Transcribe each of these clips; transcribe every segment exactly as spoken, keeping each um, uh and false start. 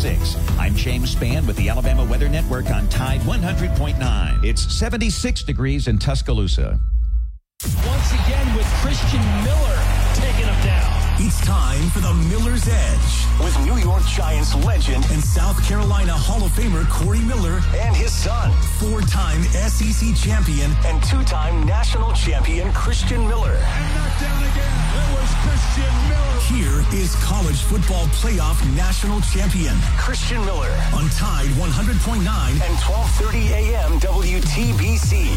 six. I'm James Spann with the Alabama Weather Network on Tide one hundred point nine. It's seventy-six degrees in Tuscaloosa. Once again with Christian Miller taking him down. It's time for the Miller's Edge with New York Giants legend and South Carolina Hall of Famer Corey Miller and his son, four-time S E C champion and two-time national champion Christian Miller. And knocked down again. It was Christian Miller. Here is college football playoff national champion Christian Miller on Tide one hundred point nine and twelve thirty a.m. W T B C.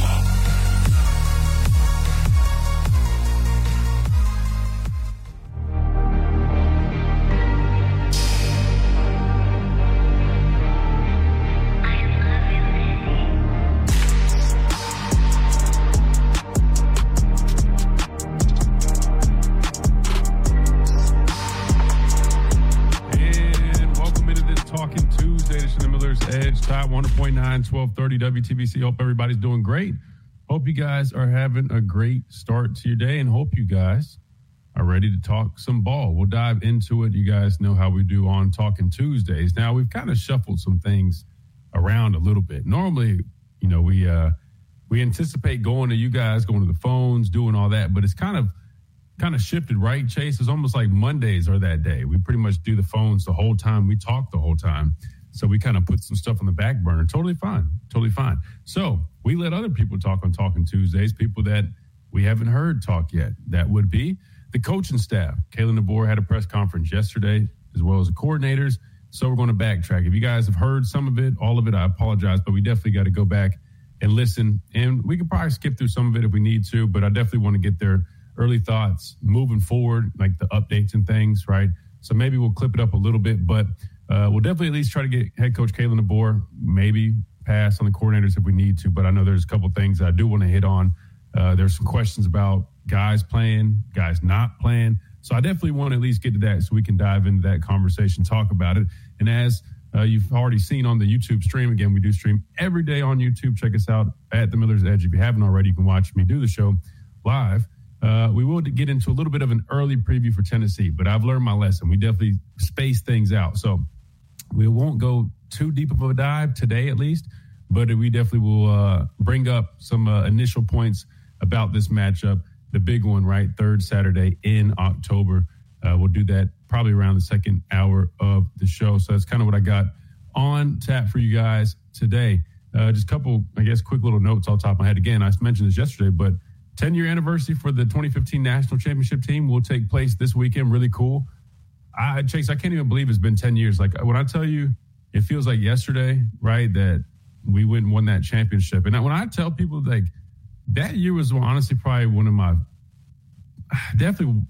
one hundred point nine, twelve thirty W T B C. Hope everybody's doing great. Hope you guys are having a great start to your day, and hope you guys are ready to talk some ball. We'll dive into it. You guys know how we do on Talking Tuesdays. Now, we've kind of shuffled some things around a little bit. Normally, you know, we uh, we anticipate going to you guys, going to the phones, doing all that, but it's kind of kind of shifted, right, Chase? It's almost like Mondays are that day. We pretty much do the phones the whole time. We talk the whole time. So we kind of put some stuff on the back burner. Totally fine. Totally fine. So we let other people talk on Talking Tuesdays, people that we haven't heard talk yet. That would be the coaching staff. Kalen DeBoer had a press conference yesterday, as well as the coordinators. So we're going to backtrack. If you guys have heard some of it, all of it, I apologize, but we definitely got to go back and listen. And we can probably skip through some of it if we need to, but I definitely want to get their early thoughts moving forward, like the updates and things, right? So maybe we'll clip it up a little bit, but Uh, we'll definitely at least try to get head coach Kalen DeBoer, maybe pass on the coordinators if we need to. But I know there's a couple things that I do want to hit on. Uh, there's some questions about guys playing, guys not playing. So I definitely want to at least get to that so we can dive into that conversation, talk about it. And as uh, you've already seen on the YouTube stream, again, we do stream every day on YouTube. Check us out at the Miller's Edge. If you haven't already, you can watch me do the show live. Uh, we will get into a little bit of an early preview for Tennessee, but I've learned my lesson. We definitely space things out. So we won't go too deep of a dive today, at least, but we definitely will uh, bring up some uh, initial points about this matchup, the big one, right? Third Saturday in October. Uh, we'll do that probably around the second hour of the show. So that's kind of what I got on tap for you guys today. Uh, just a couple, I guess, quick little notes off the top of my head. Again, I mentioned this yesterday, but ten-year anniversary for the twenty fifteen National Championship team will take place this weekend. Really cool. I, Chase, I can't even believe it's been ten years. Like, when I tell you, it feels like yesterday, right, that we went and won that championship. And when I tell people, like, that year was honestly probably one of my definitely,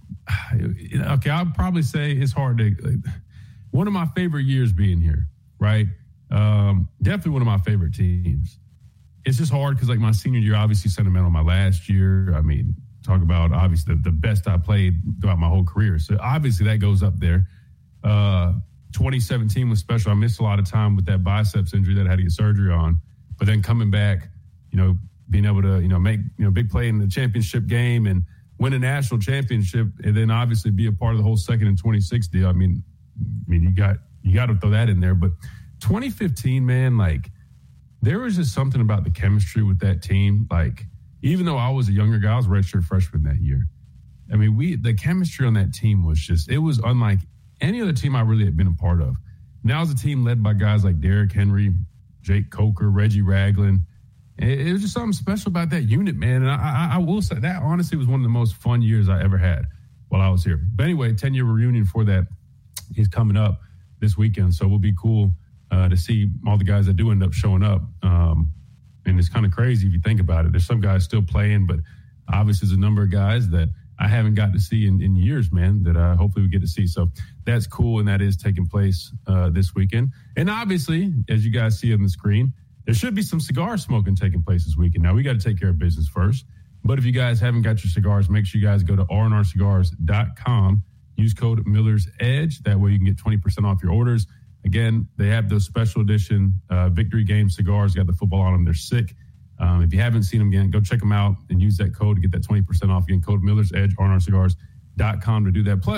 okay, I'll probably say it's hard to, like, one of my favorite years being here, right? Um, definitely one of my favorite teams. It's just hard because, like, my senior year, obviously sentimental. My last year, I mean, talk about, obviously, the, the best I played throughout my whole career. So, obviously, that goes up there. Uh, twenty seventeen was special. I missed a lot of time with that biceps injury that I had to get surgery on. But then coming back, you know, being able to, you know, make, you know, big play in the championship game and win a national championship, and then obviously be a part of the whole second and twenty-six deal. I mean, I mean, you got, you got to throw that in there. But twenty fifteen, man, like, there was just something about the chemistry with that team. Like, even though I was a younger guy, I was a redshirt freshman that year. I mean, we the chemistry on that team was just, it was unlike any other team I really had been a part of. Now it's a team led by guys like Derrick Henry, Jake Coker, Reggie Ragland. It, it was just something special about that unit, man. And I, I, I will say that honestly was one of the most fun years I ever had while I was here. But anyway, ten-year reunion for that is coming up this weekend. So it will be cool uh, to see all the guys that do end up showing up. Um, And it's kind of crazy if you think about it. There's some guys still playing, but obviously there's a number of guys that I haven't got to see in, in years, man, that uh, hopefully we get to see. So that's cool, and that is taking place uh, this weekend. And obviously, as you guys see on the screen, there should be some cigar smoking taking place this weekend. Now, we got to take care of business first. But if you guys haven't got your cigars, make sure you guys go to R and R cigars dot com. Use code Miller's Edge. That way you can get twenty percent off your orders. Again, they have those special edition uh, Victory Game cigars. Got the football on them. They're sick. Um, if you haven't seen them, again, go check them out and use that code to get that twenty percent off. Again, code Miller's Edge, R and R cigars dot com to do that. Plus,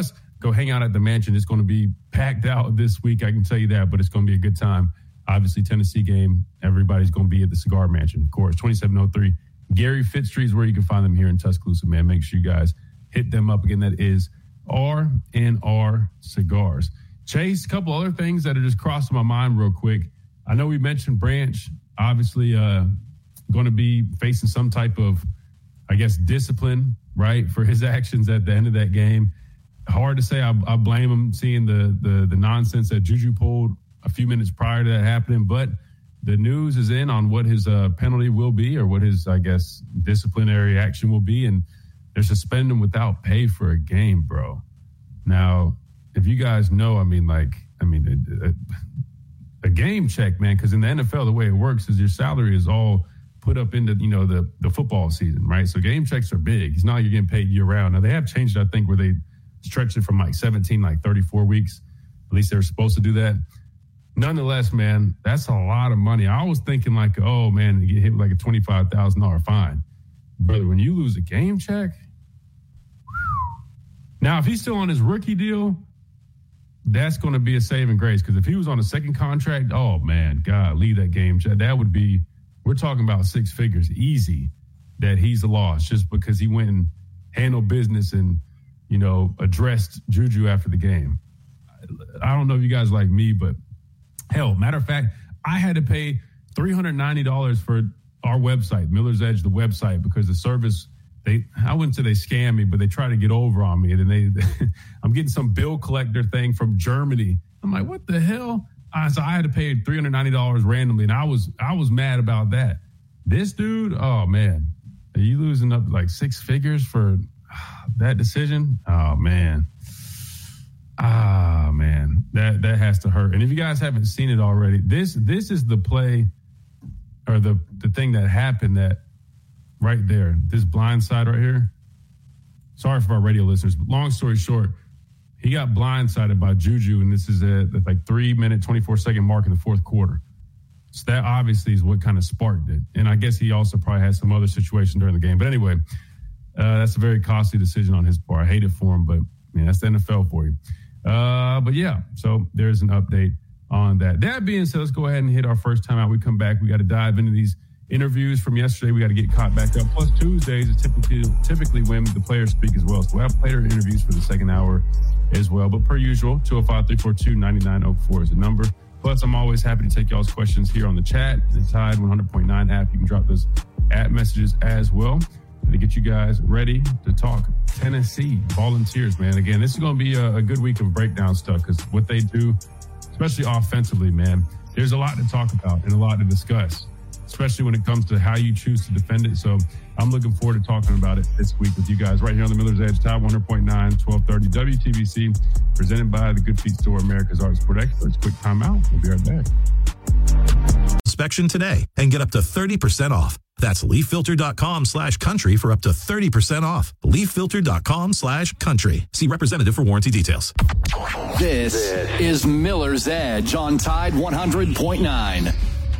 go hang out at the mansion. It's going to be packed out this week, I can tell you that, but it's going to be a good time. Obviously, Tennessee game, everybody's going to be at the Cigar Mansion, of course. twenty-seven oh three Gary Fitz Street is where you can find them here in Tuscaloosa, man. Make sure you guys hit them up. Again, that is R and R Cigars. Chase, a couple other things that are just crossing my mind real quick. I know we mentioned Branch, obviously uh, going to be facing some type of, I guess, discipline, right, for his actions at the end of that game. Hard to say. I, I blame him seeing the, the the nonsense that Juju pulled a few minutes prior to that happening, but the news is in on what his uh, penalty will be, or what his, I guess, disciplinary action will be, and they're suspending him without pay for a game, bro. Now, if you guys know, I mean, like, I mean, a, a, a game check, man, because in the N F L, the way it works is your salary is all put up into, you know, the, the football season, right? So game checks are big. It's not like you're getting paid year round. Now, they have changed, I think, where they stretched it from like seventeen, like thirty-four weeks. At least they were supposed to do that. Nonetheless, man, that's a lot of money. I was thinking like, oh, man, you get hit with like a twenty-five thousand dollars fine. Brother, when you lose a game check, now, if he's still on his rookie deal, that's going to be a saving grace. Because if he was on a second contract, oh, man, God, leave that game check. That would be, we're talking about six figures, easy, that he's a loss just because he went and handled business and, you know, addressed Juju after the game. I don't know if you guys like me, but hell, matter of fact, I had to pay three hundred ninety dollars for our website, Miller's Edge, the website, because the service, they, I wouldn't say they scam me, but they try to get over on me. And then they, I'm getting some bill collector thing from Germany. I'm like, what the hell? Uh, so I had to pay three hundred ninety dollars randomly. And I was, I was mad about that. This dude, oh man, are you losing up like six figures for that decision? Oh man. Ah, man, that, that has to hurt. And if you guys haven't seen it already, this, this is the play or the, the thing that happened that right there, this blind side right here. Sorry for our radio listeners, but long story short, he got blindsided by Juju, and this is at like three minute, twenty-four second mark in the fourth quarter. So that obviously is what kind of sparked it. And I guess he also probably had some other situation during the game. But anyway, uh, that's a very costly decision on his part. I hate it for him, but man, that's the N F L for you. Uh, but yeah, so there's an update on that. That being said, let's go ahead and hit our first time out. We come back. We got to dive into these interviews from yesterday. We got to get caught back up. Plus Tuesdays is typically typically when the players speak as well. So we'll have player interviews for the second hour as well. But per usual, two oh five, three four two, nine nine oh four is the number. Plus, I'm always happy to take y'all's questions here on the chat. The Tide one hundred point nine app. You can drop those at messages as well. To get you guys ready to talk Tennessee Volunteers, man. Again, this is going to be a, a good week of breakdown stuff because what they do, especially offensively, man, there's a lot to talk about and a lot to discuss, especially when it comes to how you choose to defend it. So I'm looking forward to talking about it this week with you guys right here on the Miller's Edge, Tide one hundred point nine, twelve thirty W T B C, presented by the Good Feet Store, America's Art Sport Experts. Quick timeout. We'll be right back. Inspection today and get up to thirty percent off. That's leaffilter.com slash country for up to thirty percent off. leaffilter.com slash country. See representative for warranty details. This is Miller's Edge on Tide one hundred point nine.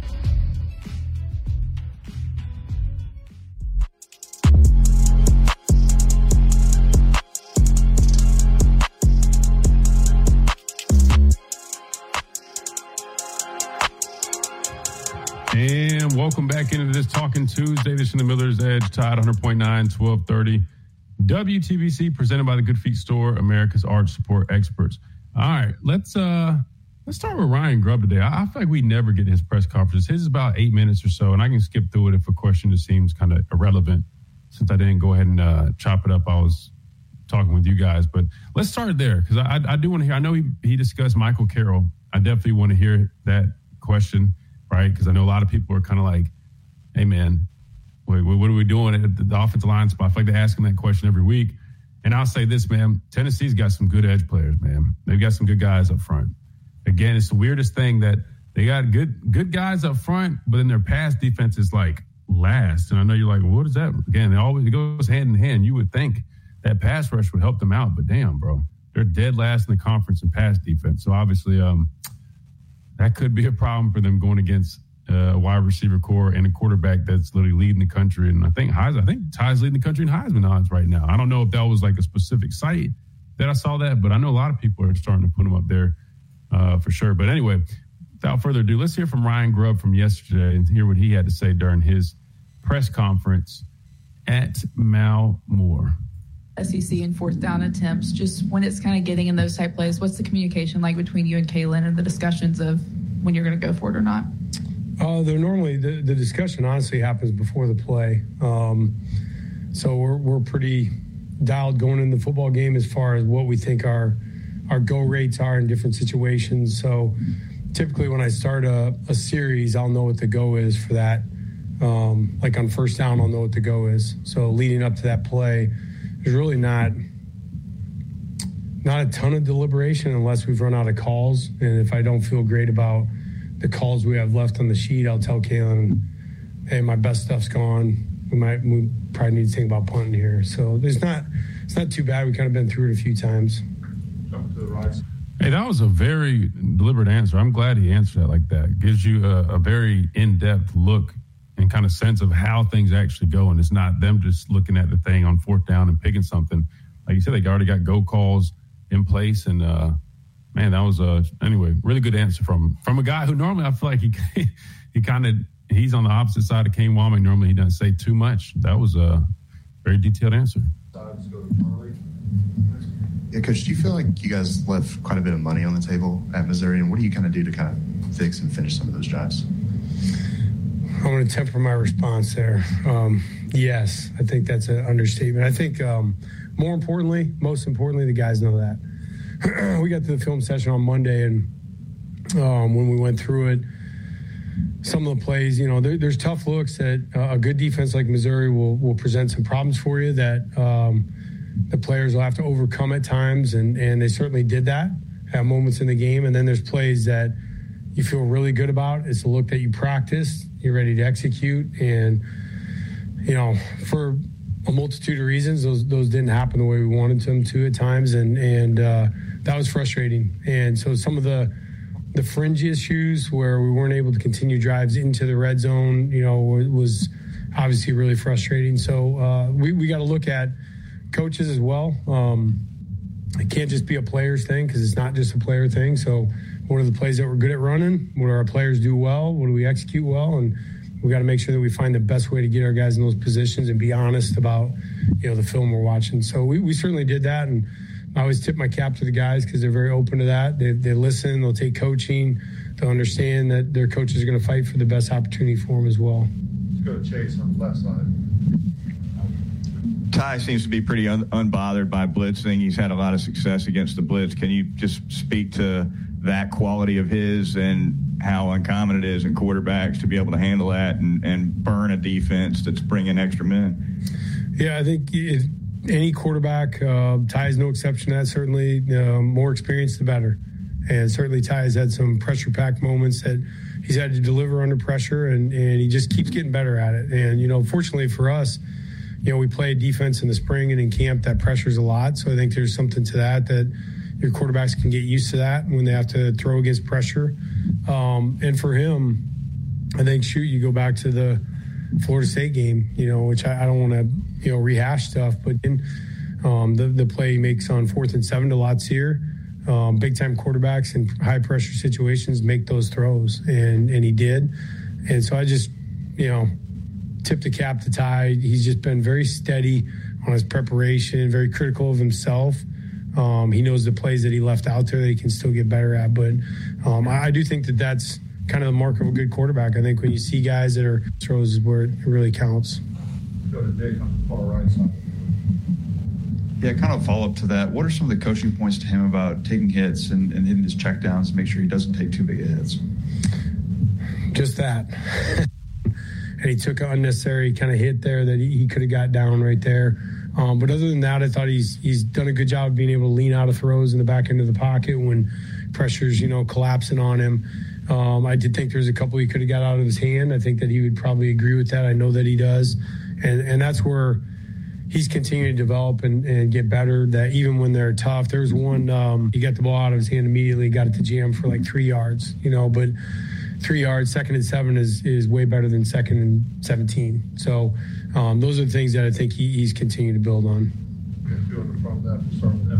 And welcome back into this Talking Tuesday. This is the Miller's Edge, Tide one hundred point nine, twelve thirty W T B C, presented by the Good Feet Store, America's Art Support Experts. All right, let's uh, let's start with Ryan Grubb today. I, I feel like we never get his press conferences. His is about eight minutes or so, and I can skip through it if a question just seems kind of irrelevant. Since I didn't go ahead and uh, chop it up, I was talking with you guys. But let's start there because I, I, I do want to hear. I know he, he discussed Michael Carroll. I definitely want to hear that question. Right, because I know a lot of people are kind of like, hey, man, wait, what are we doing at the offensive line spot? I feel like they ask him that question every week. And I'll say this, man, Tennessee's got some good edge players, man. They've got some good guys up front. Again, it's the weirdest thing that they got good good guys up front, but then their pass defense is like last. And I know you're like, well, what is that? Again, it always it goes hand in hand. You would think that pass rush would help them out, but damn, bro, they're dead last in the conference in pass defense. So obviously, um, that could be a problem for them going against uh, a wide receiver core and a quarterback that's literally leading the country. And I think Heisman, I think Ty's leading the country in Heisman odds right now. I don't know if that was like a specific site that I saw that, but I know a lot of people are starting to put him up there uh, for sure. But anyway, without further ado, let's hear from Ryan Grubb from yesterday and hear what he had to say during his press conference at Mal Moore. S E C and fourth down attempts, just when it's kind of getting in those type plays, what's the communication like between you and Kalen and the discussions of when you're going to go for it or not? Uh, they're normally the, the discussion honestly happens before the play. Um, so we're we're pretty dialed going in the football game as far as what we think our our go rates are in different situations. So typically when I start a, a series, I'll know what the go is for that. Um, like on first down, I'll know what the go is. So leading up to that play, there's really not not a ton of deliberation unless we've run out of calls. And if I don't feel great about the calls we have left on the sheet, I'll tell Kalen, hey, my best stuff's gone. We might we probably need to think about punting here. So there's not it's not too bad. We kind of been through it a few times. Jump to the right. Hey, that was a very deliberate answer. I'm glad he answered that like that. It gives you a, a very in-depth look and kind of sense of how things actually go. And it's not them just looking at the thing on fourth down and picking something. Like you said, they already got go calls in place. And, uh, man, that was a, anyway, really good answer from from a guy who normally I feel like he he kind of, he's on the opposite side of Kane Wommack. Normally he doesn't say too much. That was a very detailed answer. Yeah, Coach, do you feel like you guys left quite a bit of money on the table at Missouri? And what do you kind of do to kind of fix and finish some of those drives? I'm going to temper my response there. Um, yes, I think that's an understatement. I think um, more importantly, most importantly, the guys know that. We got to the film session on Monday, and um, when we went through it, some of the plays, you know, there, there's tough looks that uh, a good defense like Missouri will will present some problems for you that um, the players will have to overcome at times, and, and they certainly did that, have moments in the game. And then there's plays that you feel really good about. It's a look that you practiced, you're ready to execute. And, you know, for a multitude of reasons, those those didn't happen the way we wanted them to at times. And, and uh, that was frustrating. And so some of the the fringe issues where we weren't able to continue drives into the red zone, you know, was obviously really frustrating. So uh, we, we got to look at coaches as well. Um, it can't just be a player's thing because it's not just a player thing. So what are the plays that we're good at running? What do our players do well? What do we execute well? And we got to make sure that we find the best way to get our guys in those positions and be honest about, you know, the film we're watching. So we, we certainly did that. And I always tip my cap to the guys because they're very open to that. They, they listen, they'll take coaching, they'll understand that their coaches are going to fight for the best opportunity for them as well. Let's go to Chase on the left side. Ty seems to be pretty un- unbothered by blitzing. He's had a lot of success against the blitz. Can you just speak to that quality of his and how uncommon it is in quarterbacks to be able to handle that and, and burn a defense that's bringing extra men? Yeah, I think it, any quarterback, uh, Ty is no exception to that. Certainly, uh, more experience, the better. And certainly Ty has had some pressure-packed moments that he's had to deliver under pressure, and, and he just keeps getting better at it. And, you know, fortunately for us, you know, we play defense in the spring and in camp that pressures a lot. So I think there's something to that, that your quarterbacks can get used to that when they have to throw against pressure. Um, and for him, I think, shoot, you go back to the Florida State game, you know, which I, I don't want to, you know, rehash stuff, but in um, the, the play he makes on fourth and seven to Latsier, um, big-time quarterbacks in high-pressure situations make those throws, and, and he did. And so I just, you know, tip the cap to Ty. He's just been very steady on his preparation, very critical of himself. Um, he knows the plays that he left out there that he can still get better at. But um, I, I do think that that's kind of the mark of a good quarterback. I think when you see guys that are throws is where it really counts. Go to Jake on the far right side. Yeah, kind of follow up to that. What are some of the coaching points to him about taking hits and, and hitting his checkdowns to make sure he doesn't take too big of hits? Just that. And he took an unnecessary kind of hit there that he, he could have got down right there. Um, but other than that, I thought he's he's done a good job of being able to lean out of throws in the back end of the pocket when pressure's, you know, collapsing on him. Um, I did think there's a couple he could have got out of his hand. I think that he would probably agree with that. I know that he does. And and that's where he's continuing to develop and, and get better, that even when they're tough. There's one, um, he got the ball out of his hand immediately, got it to jam for like three yards, you know, but three yards, second and seven is, is way better than second and seventeen. So um, those are the things that I think he, he's continuing to build on. Okay, doing the front left, start with Evan Drake.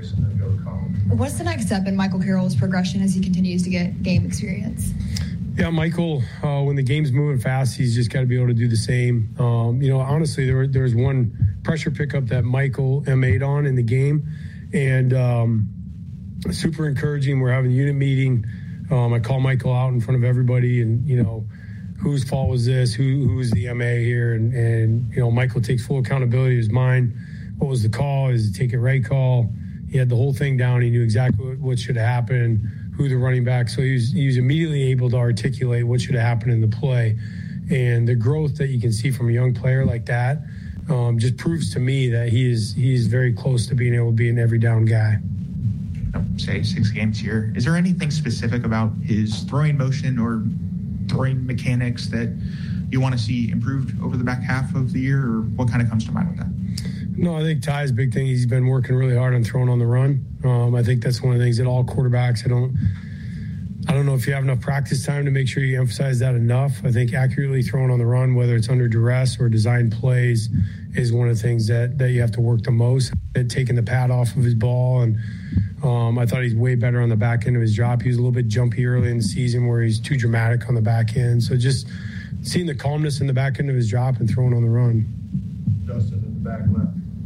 Chase and then go to college. What's the next step in Michael Carroll's progression as he continues to get game experience? Yeah, Michael, uh, when the game's moving fast, he's just got to be able to do the same. Um, you know, honestly, there, there was one pressure pickup that Michael M A'd on in the game, and um, super encouraging. We're having a unit meeting. Um, I call Michael out in front of everybody, and, you know, whose fault was this? Who Who's the M A here? And, and, you know, Michael takes full accountability. It was mine. What was the call? Is it take it right call? He had the whole thing down. He knew exactly what, what should have happened, who the running back. So he was, he was immediately able to articulate what should have happened in the play. And the growth that you can see from a young player like that um, just proves to me that he is he is very close to being able to be an every down guy. Say six games here. Is there anything specific about his throwing motion or throwing mechanics that you want to see improved over the back half of the year, or what kind of comes to mind with that? No, I think Ty's big thing. He's been working really hard on throwing on the run. Um, I think that's one of the things that all quarterbacks, I don't, I don't know if you have enough practice time to make sure you emphasize that enough. I think accurately throwing on the run, whether it's under duress or design plays, is one of the things that, that you have to work the most. Taking the pad off of his ball, and um, I thought he's way better on the back end of his drop. He was a little bit jumpy early in the season where he's too dramatic on the back end. So just seeing the calmness in the back end of his drop and throwing on the run. Justin in the back left.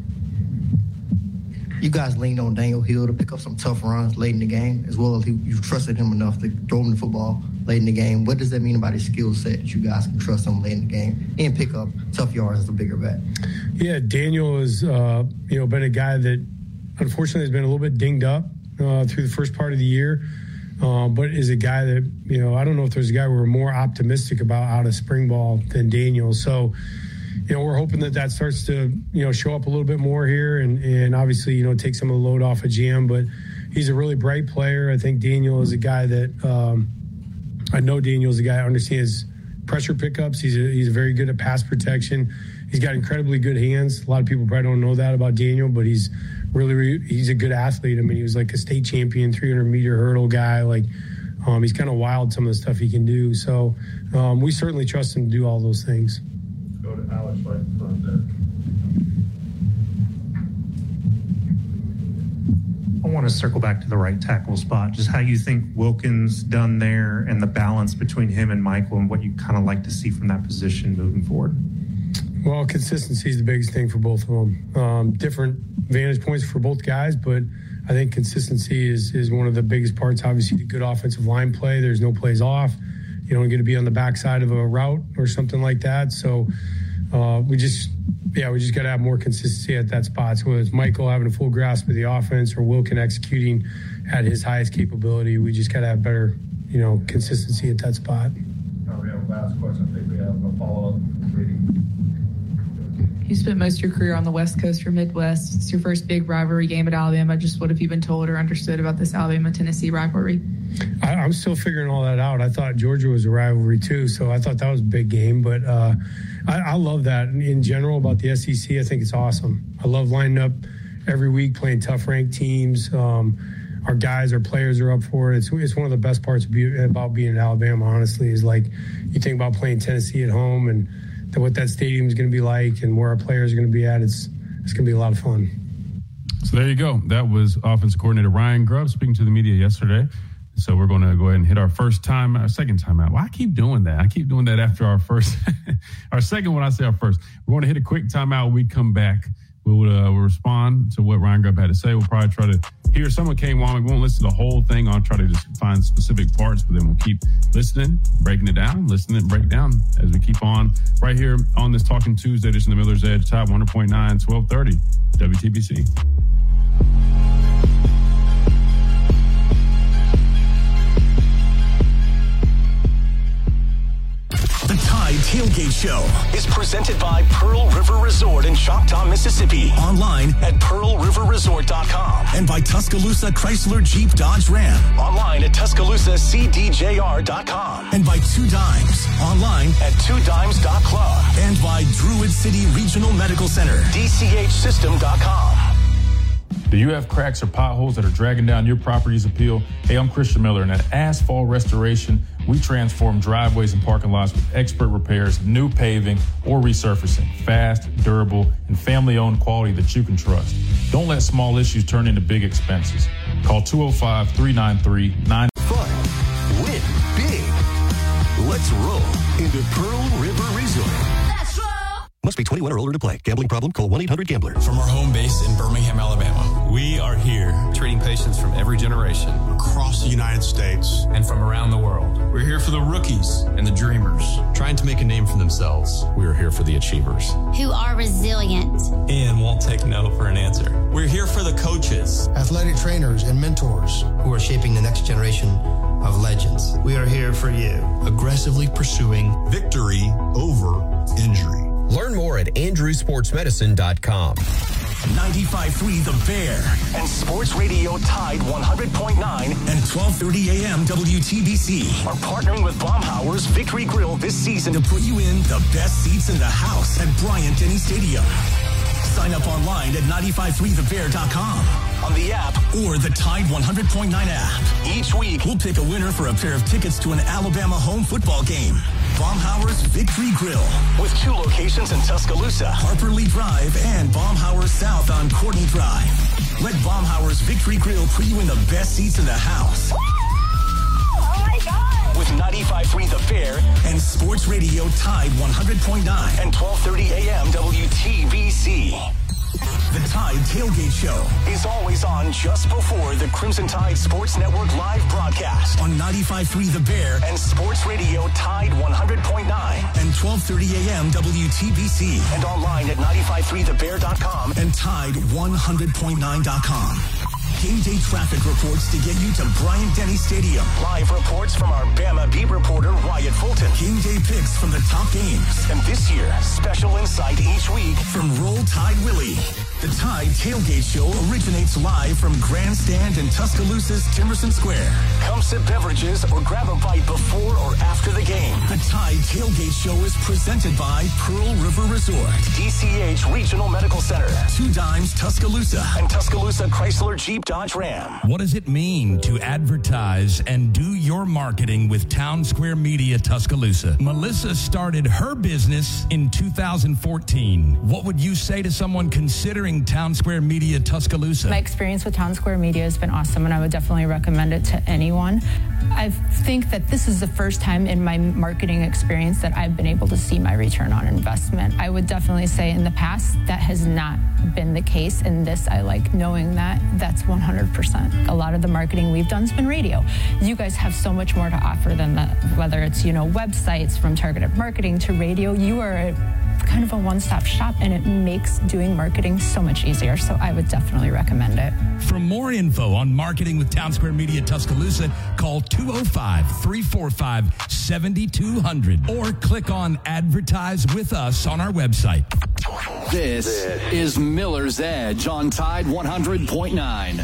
You guys leaned on Daniel Hill to pick up some tough runs late in the game, as well as you trusted him enough to throw him the football late in the game. What does that mean about his skill set that you guys can trust him late in the game and pick up tough yards as a bigger back? Yeah, Daniel has uh, you know been a guy that unfortunately has been a little bit dinged up uh, through the first part of the year, uh, but is a guy that, you know, I don't know if there's a guy we're more optimistic about out of spring ball than Daniel. So, you know, we're hoping that that starts to, you know, show up a little bit more here and, and obviously, you know, take some of the load off of Jam. But he's a really bright player. I think Daniel is a guy that um, I know Daniel is a guy that understands pressure pickups. He's a, he's very good at pass protection. He's got incredibly good hands. A lot of people probably don't know that about Daniel, but he's really, he's a good athlete. I mean, he was like a state champion, three hundred meter hurdle guy. Like, um, he's kind of wild, some of the stuff he can do. So um, we certainly trust him to do all those things. Go to Alex right in front there. I want to circle back to the right tackle spot, just how you think Wilkins done there and the balance between him and Michael and what you kind of like to see from that position moving forward. Well, consistency is the biggest thing for both of them. Um, different vantage points for both guys, but I think consistency is, is one of the biggest parts. Obviously, the good offensive line play, there's no plays off. You don't get to be on the backside of a route or something like that. So uh, we just, yeah, we just got to have more consistency at that spot. So whether it's Michael having a full grasp of the offense or Wilkin executing at his highest capability, we just got to have better, you know, consistency at that spot. Now we have a last question. I think we have a follow-up reading. You spent most of your career on the West Coast or Midwest. It's your first big rivalry game at Alabama. Just what have you been told or understood about this Alabama-Tennessee rivalry? I, I'm still figuring all that out. I thought Georgia was a rivalry too, so I thought that was a big game. But uh, I, I love that in general about the S E C. I think it's awesome. I love lining up every week, playing tough ranked teams. Um, our guys, our players are up for it. It's, it's one of the best parts of be, about being in Alabama, honestly, is like you think about playing Tennessee at home and what that stadium is going to be like and where our players are going to be at. It's it's going to be a lot of fun. So there you go. That was offensive coordinator Ryan Grubb speaking to the media yesterday. So we're going to go ahead and hit our first time, our second time out. Well, I keep doing that. I keep doing that after our first, our second when I say our first. We're going to hit a quick timeout. When we come back, we'll, uh, we'll respond to what Ryan Grubb had to say. We'll probably try to hear some of Kane Wommack. We won't listen to the whole thing. I'll try to just find specific parts, but then we'll keep listening, breaking it down, listening, break down as we keep on right here on this Talking Tuesday edition of the Miller's Edge, Top one hundred point nine, twelve thirty, W T B C. The Tide Tailgate Show is presented by Pearl River Resort in Choctaw, Mississippi. Online at pearl river resort dot com. And by Tuscaloosa Chrysler Jeep Dodge Ram. Online at tuscaloosa c d j r dot com. And by Two Dimes. Online at two dimes dot club. And by Druid City Regional Medical Center. d c h system dot com. Do you have cracks or potholes that are dragging down your property's appeal? Hey, I'm Christian Miller, and at Asphalt Restoration, we transform driveways and parking lots with expert repairs, new paving, or resurfacing. Fast, durable, and family-owned quality that you can trust. Don't let small issues turn into big expenses. Call two oh five, three nine three, nine Fun. Win big. Let's roll into Pearl River Resort. Must be twenty-one or older to play. Gambling problem? Call one eight hundred gambler. From our home base in Birmingham, Alabama, we are here treating patients from every generation across the United States and from around the world. We're here for the rookies and the dreamers, trying to make a name for themselves. We are here for the achievers, who are resilient and won't take no for an answer. We're here for the coaches, athletic trainers, and mentors who are shaping the next generation of legends. We are here for you, aggressively pursuing victory over injury. Learn more at andrew sports medicine dot com. ninety-five three The Bear and Sports Radio Tide one hundred point nine and twelve thirty a.m. W T B C are partnering with Baumhower's Victory Grill this season to put you in the best seats in the house at Bryant-Denny Stadium. Sign up online at nine five three the bear dot com, on the app, or the Tide one hundred point nine app. Each week, we'll pick a winner for a pair of tickets to an Alabama home football game. Baumhower's Victory Grill, with two locations in Tuscaloosa, Harper Lee Drive, and Baumhower South on Courtney Drive. Let Baumhower's Victory Grill put you in the best seats in the house. Oh my God! With ninety-five point three The Bear and Sports Radio Tide one hundred point nine and twelve thirty a.m. W T B C. The Tide Tailgate Show is always on just before the Crimson Tide Sports Network live broadcast on ninety-five point three The Bear and Sports Radio Tide one hundred point nine and twelve thirty a.m. W T B C, and online at nine five three the bear dot com and Tide one hundred point nine dot com. Game day traffic reports to get you to Bryant-Denny Stadium. Live reports from our Bama beat reporter, Wyatt Fulton. Game day picks from the top games. And this year, special insight each week from Roll Tide Willie. The Tide Tailgate Show originates live from Grandstand in Tuscaloosa's Timerson Square. Come sip beverages or grab a bite before or after the game. The Tide Tailgate Show is presented by Pearl River Resort, D C H Regional Medical Center, Two Dimes Tuscaloosa, and Tuscaloosa Chrysler Jeep Dodge Ram. What does it mean to advertise and do your marketing with Town Square Media Tuscaloosa? Melissa started her business in two thousand fourteen. What would you say to someone considering Town Square Media Tuscaloosa? My experience with Town Square Media has been awesome, and I would definitely recommend it to anyone. I think that this is the first time in my marketing experience that I've been able to see my return on investment. I would definitely say in the past that has not been the case. In this, I like knowing that that's one hundred percent. A lot of the marketing we've done has been radio. You guys have so much more to offer than that, whether it's, you know, websites, from targeted marketing to radio. You are a kind of a one-stop shop, and it makes doing marketing so much easier. So I would definitely recommend it. For more info on marketing with Town Square Media Tuscaloosa, call two oh five, three four five, seven two zero zero or click on Advertise with Us on our website. This is Miller's Edge on Tide one hundred point nine.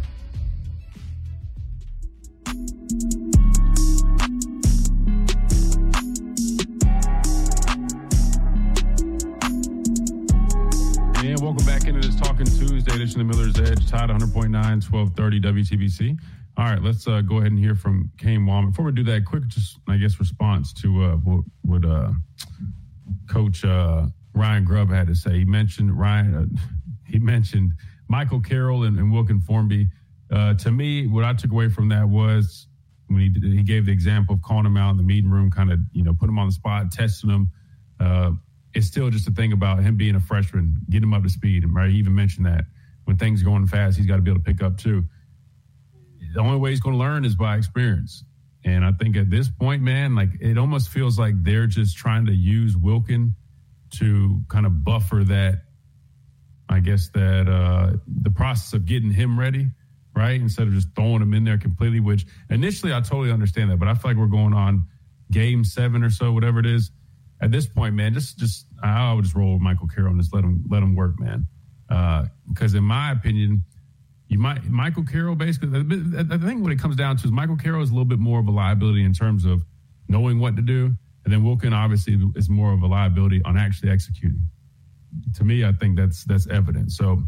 And welcome back into this Talking Tuesday edition of Miller's Edge, Tide one hundred point nine, twelve thirty W T B C. All right, let's uh, go ahead and hear from Kane Wommack. Before we do that, quick, just, I guess, response to uh, what, what uh, Coach uh, Ryan Grubb had to say. He mentioned Ryan. Uh, he mentioned Michael Carroll and, and Wilkin Formby. Uh, to me, what I took away from that was when he did, he gave the example of calling him out in the meeting room, kind of, you know, put him on the spot, testing him. Uh, it's still just a thing about him being a freshman, getting him up to speed. And right, he even mentioned that when things are going fast, he's got to be able to pick up too. The only way he's going to learn is by experience. And I think at this point, man, like it almost feels like they're just trying to use Wilkin to kind of buffer that, I guess, that uh, the process of getting him ready, right? Instead of just throwing him in there completely, which initially I totally understand that. But I feel like we're going on game seven or so, whatever it is. At this point, man, just just I would just roll with Michael Carroll and just let him let him work, man. Uh, because in my opinion, you might Michael Carroll basically. I think what it comes down to is Michael Carroll is a little bit more of a liability in terms of knowing what to do, and then Wilkin obviously is more of a liability on actually executing. To me, I think that's that's evident. So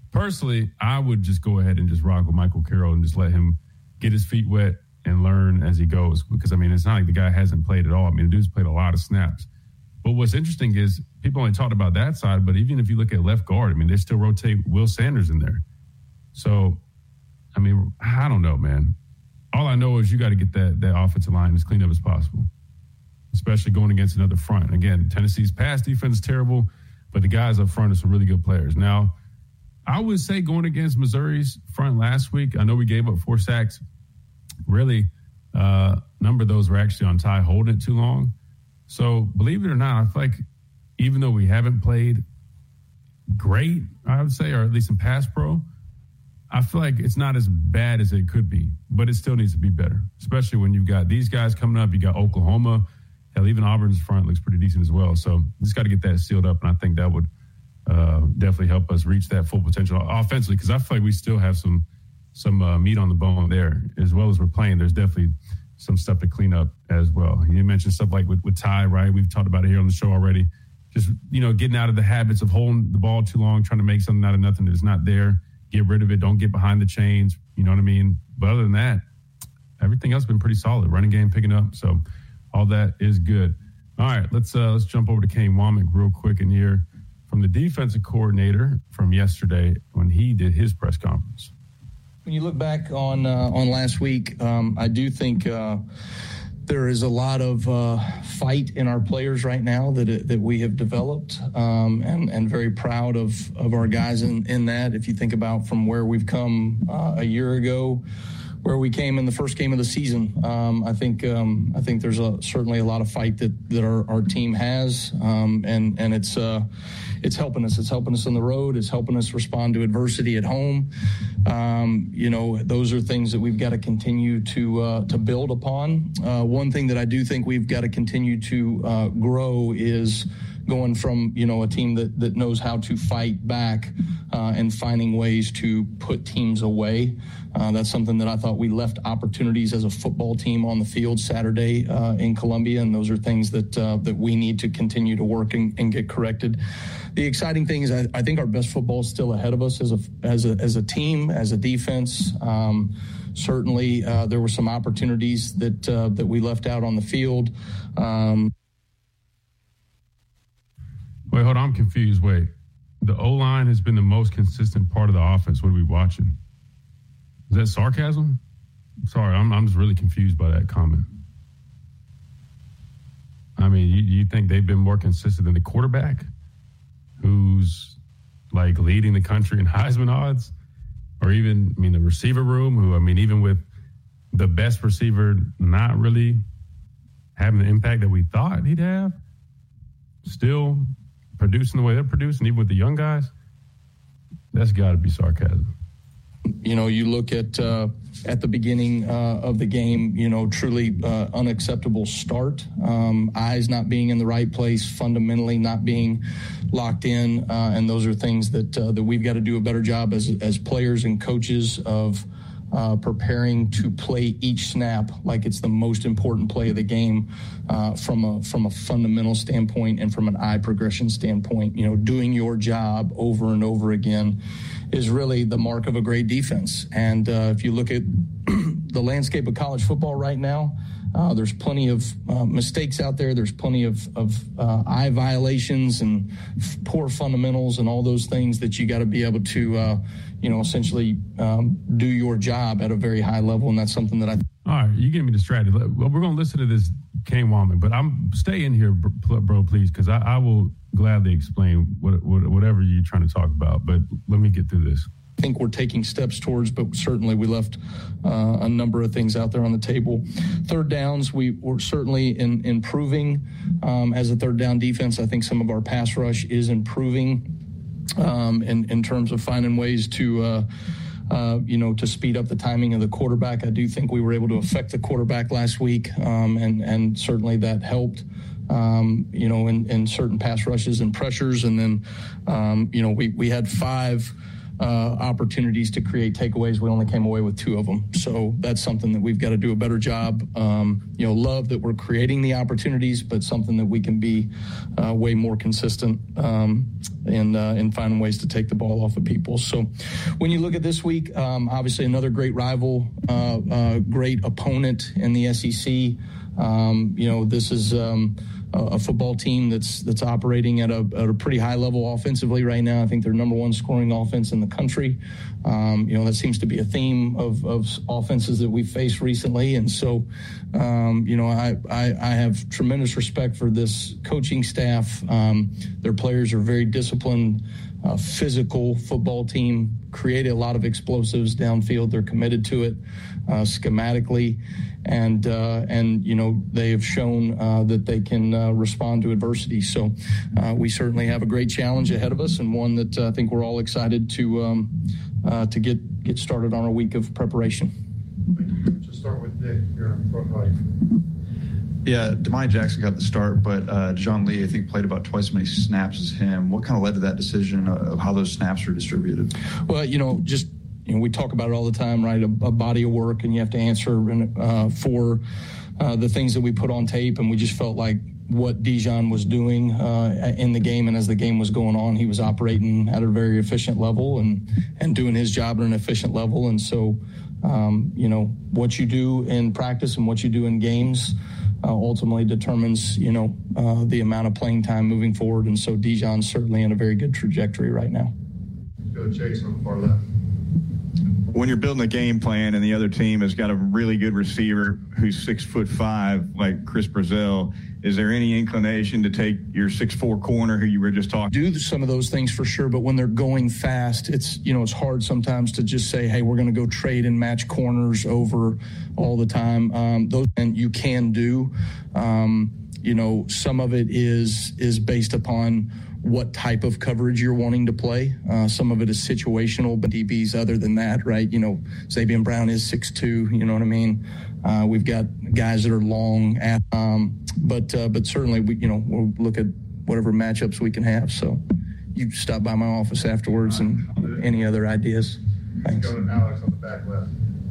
personally, I would just go ahead and just rock with Michael Carroll and just let him get his feet wet and learn as he goes. Because, I mean, it's not like the guy hasn't played at all. I mean, the dude's played a lot of snaps. But what's interesting is people only talked about that side, but even if you look at left guard, I mean, they still rotate Will Sanders in there. So, I mean, I don't know, man. All I know is you got to get that, that offensive line as clean up as possible, especially going against another front. Again, Tennessee's pass defense is terrible, but the guys up front are some really good players. Now, I would say going against Missouri's front last week, I know we gave up four sacks. Really, uh, a number of those were actually on Ty holding it too long. So, believe it or not, I feel like even though we haven't played great, I would say, or at least in pass pro, I feel like it's not as bad as it could be, but it still needs to be better, especially when you've got these guys coming up. You got Oklahoma. Hell, even Auburn's front looks pretty decent as well. So, just got to get that sealed up, and I think that would uh, definitely help us reach that full potential offensively, because I feel like we still have some some uh, meat on the bone there. As well as we're playing, there's definitely some stuff to clean up as well. You mentioned stuff like with, with Ty, right? We've talked about it here on the show already. Just, you know, getting out of the habits of holding the ball too long, trying to make something out of nothing that is not there. Get rid of it. Don't get behind the chains. You know what I mean? But other than that, everything else has been pretty solid. Running game picking up. So all that is good. All right, let's uh, let's jump over to Kane Wommack real quick and hear from the defensive coordinator from yesterday when he did his press conference. When you look back on uh, on last week, um, I do think uh, there is a lot of uh, fight in our players right now that that we have developed, um, and and very proud of of our guys in, in that. If you think about from where we've come uh, a year ago, where we came in the first game of the season, um, I think um, I think there's a, certainly a lot of fight that that our, our team has, um, and and it's. Uh, It's helping us. It's helping us on the road. It's helping us respond to adversity at home. Um, you know, those are things that we've got to continue to uh, to build upon. Uh, one thing that I do think we've got to continue to uh, grow is going from, you know, a team that, that knows how to fight back uh, and finding ways to put teams away. Uh, that's something that I thought we left opportunities as a football team on the field Saturday uh, in Columbia, and those are things that uh, that we need to continue to work and, and get corrected. The exciting thing is I, I think our best football is still ahead of us as a as a as a team, as a defense. Um, certainly, uh, there were some opportunities that uh, that we left out on the field. Um, Wait, hold on, I'm confused. Wait, the O-line has been the most consistent part of the offense. What are we watching? Is that sarcasm? Sorry, I'm I'm just really confused by that comment. I mean, you, you think they've been more consistent than the quarterback, who's like leading the country in Heisman odds, or even, I mean, the receiver room, who, I mean, even with the best receiver not really having the impact that we thought he'd have, still producing the way they're producing, even with the young guys, that's got to be sarcasm. You know, you look at uh, at the beginning uh, of the game, you know, truly uh, unacceptable start. Um, eyes not being in the right place, fundamentally not being locked in, uh, and those are things that uh, that we've got to do a better job as as players and coaches of uh, preparing to play each snap like it's the most important play of the game uh, from a from a fundamental standpoint and from an eye progression standpoint. You know, doing your job over and over again is really the mark of a great defense. And uh, if you look at the landscape of college football right now, uh, there's plenty of uh, mistakes out there. There's plenty of, of uh, eye violations and f- poor fundamentals and all those things that you got to be able to, uh, you know, essentially um, do your job at a very high level. And that's something that I... All right, you get me distracted. Well, we're going to listen to this Kane Wommack, but I'm stay in here, bro, please, because I, I will gladly explain what, what, whatever you're trying to talk about. But let me get through this. I think we're taking steps towards, but certainly we left uh, a number of things out there on the table. Third downs, we were certainly in, improving um, as a third down defense. I think some of our pass rush is improving um, in, in terms of finding ways to uh, Uh, you know, to speed up the timing of the quarterback. I do think we were able to affect the quarterback last week, um, and, and certainly that helped, um, you know, in, in certain pass rushes and pressures. And then, um, you know, we, we had five uh, opportunities to create takeaways. We only came away with two of them. So that's something that we've got to do a better job. Um, you know, love that we're creating the opportunities, but something that we can be uh, way more consistent um, in, uh, in finding ways to take the ball off of people. So when you look at this week, um, obviously another great rival, uh, uh, great opponent in the S E C. Um, you know, this is um, a football team that's that's operating at a, at a pretty high level offensively right now. I think they're number one scoring offense in the country. Um, you know, that seems to be a theme of, of offenses that we've faced recently. And so, um, you know, I, I, I have tremendous respect for this coaching staff. Um, their players are very disciplined, uh, physical football team, created a lot of explosives downfield. They're committed to it uh, schematically. And, uh, and you know, they have shown uh, that they can uh, respond to adversity. So uh, we certainly have a great challenge ahead of us, and one that uh, I think we're all excited to um, uh, to get, get started on our week of preparation. Just start with Nick here on front right. Yeah, Damani Jackson got the start, but uh, John Lee, I think, played about twice as many snaps as him. What kind of led to that decision of how those snaps are distributed? Well, you know, just You know, we talk about it all the time, right? A, a body of work, and you have to answer uh, for uh, the things that we put on tape. And we just felt like what Dijon was doing uh, in the game, and as the game was going on, he was operating at a very efficient level and and doing his job at an efficient level. And so, um, you know, what you do in practice and what you do in games uh, ultimately determines, you know, uh, the amount of playing time moving forward. And so Dijon's certainly in a very good trajectory right now. Go Chase on the far left. When you're building a game plan and the other team has got a really good receiver who's six foot five, like Chris Brazil, is there any inclination to take your six four corner who you were just talking? Do some of those things for sure, but when they're going fast, it's, you know, it's hard sometimes to just say, hey, we're going to go trade and match corners over all the time. Um, those and you can do. Um, you know, some of it is is based upon what type of coverage you're wanting to play. Uh, some of it is situational, but D Bs other than that, right? You know, Zabian Brown is six two, you know what I mean? Uh, we've got guys that are long, at, um, but uh, but certainly, we you know, we'll look at whatever matchups we can have. So you stop by my office afterwards and any other ideas. Thanks. Go to Alex on the back left.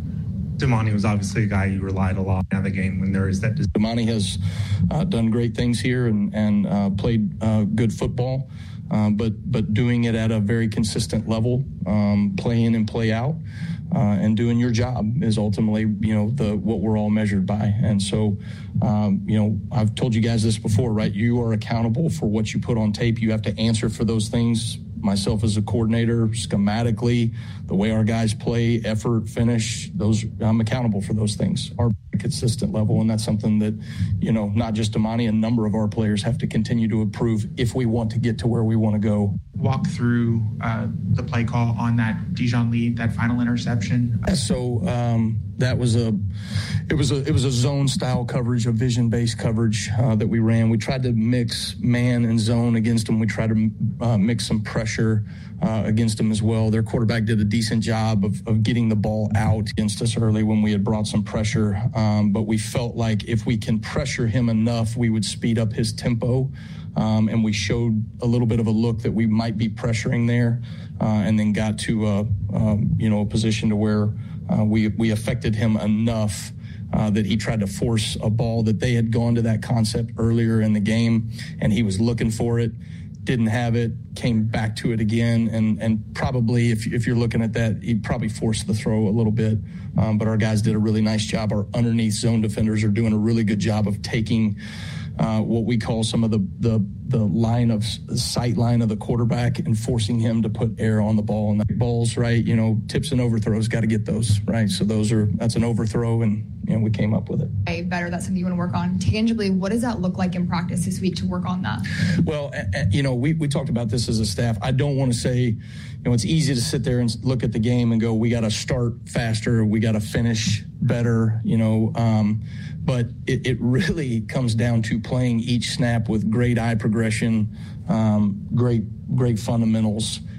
Damani was obviously a guy you relied a lot on the game when there is that. Damani has uh, done great things here and, and uh, played uh, good football, uh, but but doing it at a very consistent level, um, play in and play out, uh, and doing your job is ultimately, you know, the what we're all measured by. And so, um, you know, I've told you guys this before, right? You are accountable for what you put on tape. You have to answer for those things. Myself as a coordinator, schematically, the way our guys play, effort, finish, those I'm accountable for those things. Our consistent level, and that's something that, you know, not just Damani, a number of our players have to continue to improve if we want to get to where we want to go. Walk through uh, the play call on that Dijon lead, that final interception. So um, that was a, it was a, it was a zone style coverage, a vision based coverage uh, that we ran. We tried to mix man and zone against them. We tried to uh, mix some pressure uh, against them as well. Their quarterback did a decent job of, of getting the ball out against us early when we had brought some pressure. Um, but we felt like if we can pressure him enough, we would speed up his tempo. Um, and we showed a little bit of a look that we might be pressuring there, uh, and then got to a, um, you know, a position to where uh, we we affected him enough uh, that he tried to force a ball that they had gone to that concept earlier in the game, and he was looking for it, didn't have it, came back to it again, and and probably if if you're looking at that, he probably forced the throw a little bit, um, but our guys did a really nice job. Our underneath zone defenders are doing a really good job of taking Uh, what we call some of the, the the line of sight line of the quarterback and forcing him to put air on the ball. And the balls, right, you know, tips and overthrows, got to get those, right? So those are, that's an overthrow, and, you know, we came up with it. Hey, better, that's something you want to work on. Tangibly, what does that look like in practice this week to work on that? Well, you know, we, we talked about this as a staff. I don't want to say, you know, it's easy to sit there and look at the game and go, we got to start faster, we got to finish better, you know, um, but it, it really comes down to playing each snap with great eye progression, um, great, great fundamentals,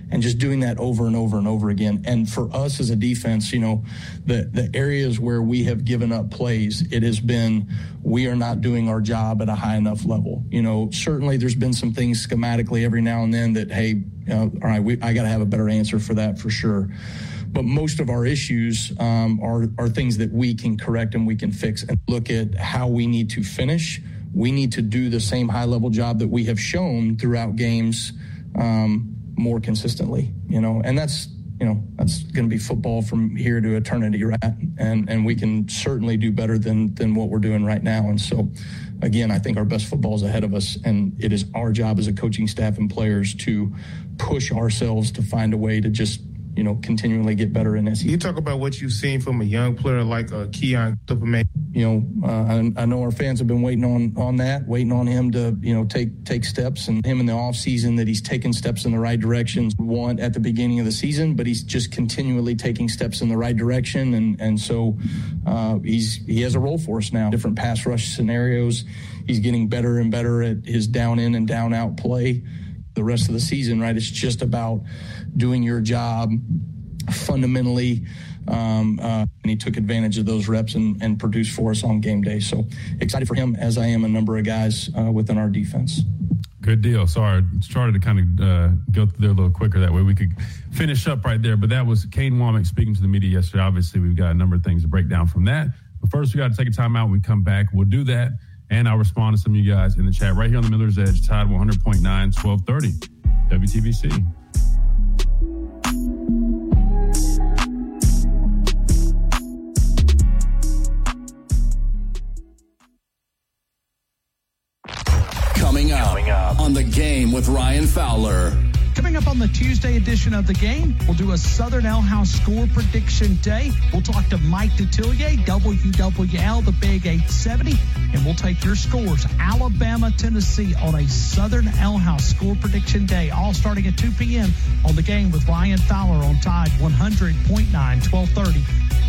and just doing that over and over and over again. And for us as a defense, you know, the, the areas where we have given up plays, it has been we are not doing our job at a high enough level. You know, certainly there's been some things schematically every now and then that, hey, you know, all right, we, I got to have a better answer for that for sure. But most of our issues um, are, are things that we can correct and we can fix and look at how we need to finish. We need to do the same high-level job that we have shown throughout games um, more consistently, you know, and that's, you know, that's going to be football from here to eternity, right? And and we can certainly do better than than what we're doing right now. And so, again, I think our best football is ahead of us, and it is our job as a coaching staff and players to push ourselves to find a way to just, you know, continually get better in S E C. You talk about what you've seen from a young player like uh, Keon Tupperman. You know, uh, I, I know our fans have been waiting on, on that, waiting on him to, you know, take take steps, and him in the offseason that he's taken steps in the right direction. One at the beginning of the season, but he's just continually taking steps in the right direction, and and so uh, he's he has a role for us now. Different pass rush scenarios. He's getting better and better at his down in and down out play. The rest of the season, right? It's just about doing your job fundamentally. Um, uh, and he took advantage of those reps and, and produced for us on game day. So excited for him, as I am a number of guys uh, within our defense. Good deal. Sorry, I started to kind of uh, go through there a little quicker. That way we could finish up right there. But that was Kane Wommack speaking to the media yesterday. Obviously, we've got a number of things to break down from that. But first, we got to take a time out. When we come back, we'll do that. And I'll respond to some of you guys in the chat right here on the Miller's Edge, Tide one hundred point nine, twelve thirty, W T B C. Coming up, Coming up on The Game with Ryan Fowler. Coming up on the Tuesday edition of The Game, we'll do a Southern L House score prediction day. We'll talk to Mike Detillier, W W L, the Big eight seventy, and we'll take your scores. Alabama, Tennessee on a Southern L House score prediction day, all starting at two p.m. on The Game with Ryan Fowler on Tide one hundred point nine, twelve thirty,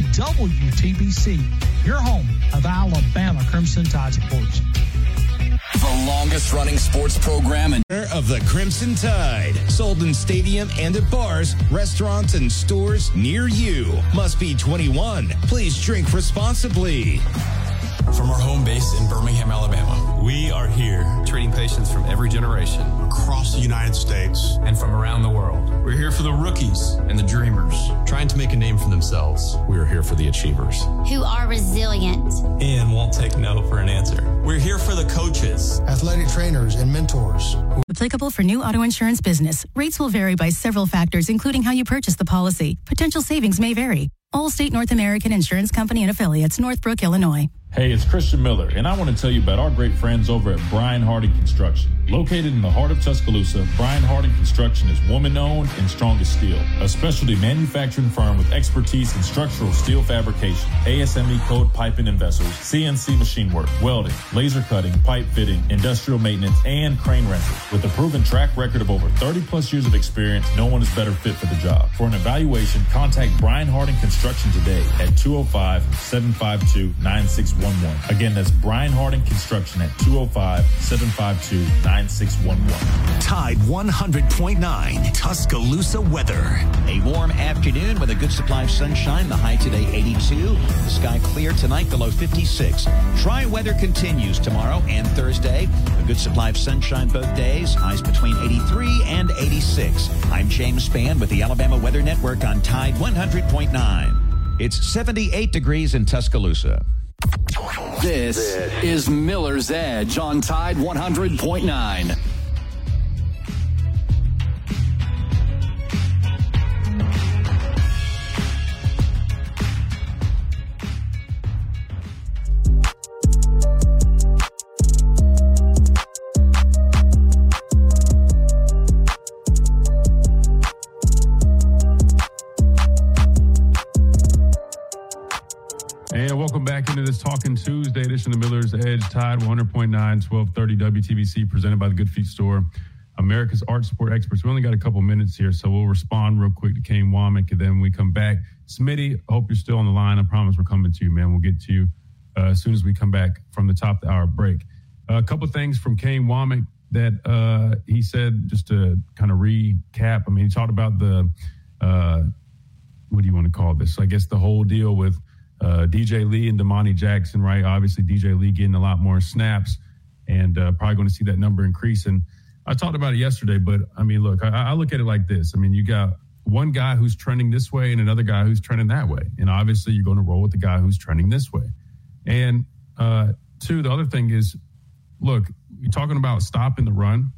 W T B C, your home of Alabama Crimson Tide sports. The longest running sports program in of the Crimson Tide. Sold in stadium and at bars, restaurants, and stores near you. Must be twenty-one. Please drink responsibly. From our home base in Birmingham, Alabama, we are here treating patients from every generation across the United States and from around the world. We're here for the rookies and the dreamers, trying to make a name for themselves. We are here for the achievers, who are resilient and won't take no for an answer. We're here for the coaches, athletic trainers, and mentors. Applicable for new auto insurance business. Rates will vary by several factors, including how you purchase the policy. Potential savings may vary. Allstate North American Insurance Company and Affiliates, Northbrook, Illinois. Hey, it's Christian Miller, and I want to tell you about our great friends over at Brian Harding Construction. Located in the heart of Tuscaloosa, Brian Harding Construction is woman-owned and strong as steel. A specialty manufacturing firm with expertise in structural steel fabrication, A S M E code piping and vessels, C N C machine work, welding, laser cutting, pipe fitting, industrial maintenance, and crane rentals. With a proven track record of over thirty plus years of experience, no one is better fit for the job. For an evaluation, contact Brian Harding Construction today at two oh five, seven five two, nine six one one. Again, that's Brian Harding Construction at two oh five, seven five two, nine six one one. Tide one hundred point nine, Tuscaloosa weather. A warm afternoon with a good supply of sunshine. The high today eighty-two. The sky clear tonight, below fifty-six. Dry weather continues tomorrow and Thursday. A good supply of sunshine both days. Highs between eighty-three and eighty-six. I'm James Spann with the Alabama Weather Network on Tide one hundred point nine. It's seventy-eight degrees in Tuscaloosa. This, this is Miller's Edge on Tide one hundred point nine. And welcome back into this Talking Tuesday edition of Miller's Edge, Tide one hundred point nine, twelve thirty W T B C, presented by the Good Feet Store, America's art support experts. We only got a couple minutes here, so we'll respond real quick to Kane Wommack, and then when we come back, Smitty, I hope you're still on the line. I promise we're coming to you, man. We'll get to you uh, as soon as we come back from the top of the hour break. Uh, a couple things from Kane Wommack. that uh, he said, just to kind of recap, I mean, he talked about the, uh, what do you want to call this? I guess the whole deal with uh, D J Lee and Damani Jackson, right? Obviously, D J Lee getting a lot more snaps and uh, probably going to see that number increase. And I talked about it yesterday, but I mean, look, I, I look at it like this. I mean, you got one guy who's trending this way and another guy who's trending that way. And obviously, you're going to roll with the guy who's trending this way. And uh, two, the other thing is, look, you're talking about stopping the run.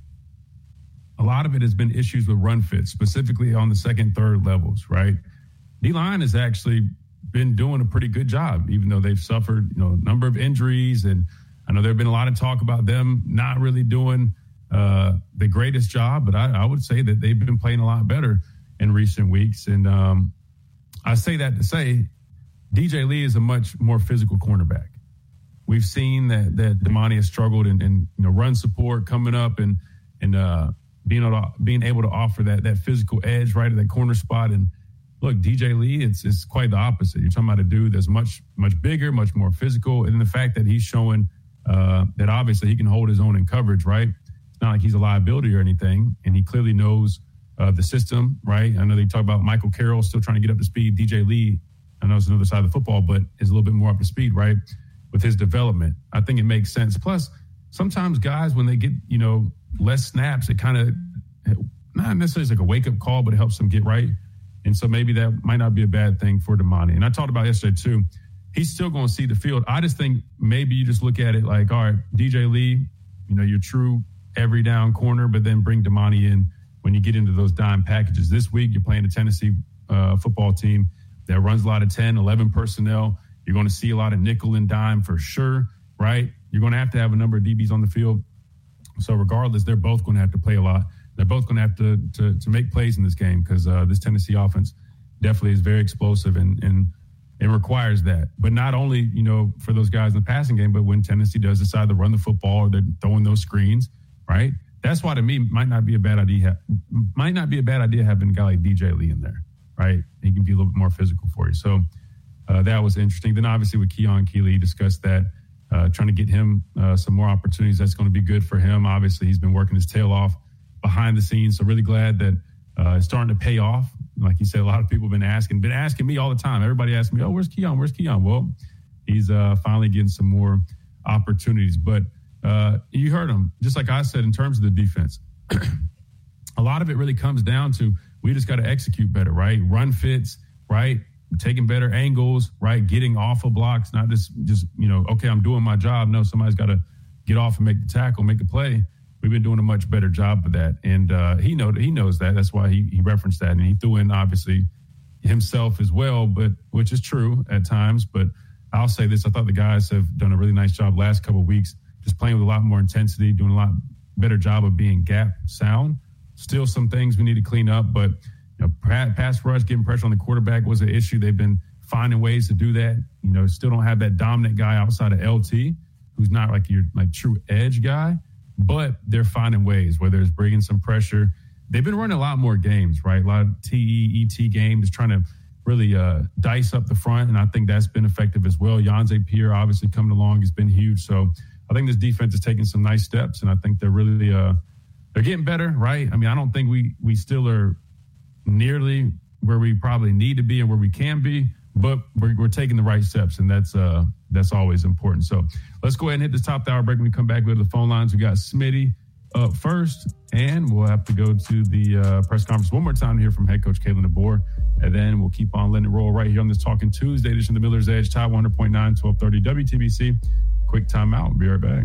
A lot of it has been issues with run fits, specifically on the second, third levels, right? D-line has actually been doing a pretty good job, even though they've suffered, you know, a number of injuries. And I know there have been a lot of talk about them not really doing uh, the greatest job, but I, I would say that they've been playing a lot better in recent weeks. And um, I say that to say D J Lee is a much more physical cornerback. We've seen that that Damani has struggled in, in you know run support coming up and and uh, being able to, being able to offer that that physical edge right at that corner spot. And look, D J Lee, it's it's quite the opposite. You're talking about a dude that's much much bigger, much more physical, and the fact that he's showing uh, that obviously he can hold his own in coverage. Right, it's not like he's a liability or anything, and he clearly knows uh, the system. Right, I know they talk about Michael Carroll still trying to get up to speed. D J Lee, I know it's another side of the football, but is a little bit more up to speed. Right. With his development, I think it makes sense. Plus, sometimes guys, when they get, you know, less snaps, it kind of, not necessarily like a wake-up call, but it helps them get right. And so maybe that might not be a bad thing for Damani. And I talked about yesterday, too. He's still going to see the field. I just think maybe you just look at it like, all right, D J Lee, you know, your true every down corner, but then bring Damani in when you get into those dime packages. This week, you're playing a Tennessee uh, football team that runs a lot of ten, eleven personnel. You're going to see a lot of nickel and dime for sure, right? You're going to have to have a number of D Bs on the field. So regardless, they're both going to have to play a lot. They're both going to have to to, to make plays in this game because uh, this Tennessee offense definitely is very explosive and, and it requires that. But not only, you know, for those guys in the passing game, but when Tennessee does decide to run the football or they're throwing those screens, right? That's why, to me, might not be a bad idea. Might not be a bad idea having a guy like D J Lee in there, right? He can be a little bit more physical for you. So, Uh, that was interesting. Then obviously with Keon Keeley, discussed that, uh, trying to get him uh, some more opportunities. That's going to be good for him. Obviously, he's been working his tail off behind the scenes. So really glad that uh, it's starting to pay off. Like you said, a lot of people have been asking, been asking me all the time. Everybody asks me, oh, where's Keon? Where's Keon? Well, he's uh, finally getting some more opportunities. But uh, you heard him, just like I said, in terms of the defense. A lot of it really comes down to we just got to execute better, right? Run fits, right? Taking better angles, right? Getting off of blocks, not just, just you know, okay, I'm doing my job. No, somebody's got to get off and make the tackle, make the play. We've been doing a much better job of that. And uh, he know he knows that. That's why he, he referenced that. And he threw in, obviously, himself as well, but which is true at times. But I'll say this. I thought the guys have done a really nice job last couple of weeks, just playing with a lot more intensity, doing a lot better job of being gap sound. Still some things we need to clean up, but you know, pass rush, getting pressure on the quarterback was an issue. They've been finding ways to do that. You know, still don't have that dominant guy outside of L T, who's not like your like true edge guy, but they're finding ways, whether it's bringing some pressure. They've been running a lot more games, right? A lot of T E, E T games, trying to really uh, dice up the front, and I think that's been effective as well. Yonze Pierre obviously coming along has been huge. So I think this defense is taking some nice steps, and I think they're really uh, they're getting better, right? I mean, I don't think we we still are nearly where we probably need to be and where we can be, but we're, we're taking the right steps, and that's uh that's always important. So let's go ahead and hit this top of the hour break. When we come back, we go to the phone lines. We got Smitty up first, and we'll have to go to the uh, press conference one more time to hear from head coach Kalen DeBoer, and then we'll keep on letting it roll right here on this Talking Tuesday edition of the Miller's Edge, Tide one hundred point nine, twelve thirty W T B C. Quick timeout. We'll be right back.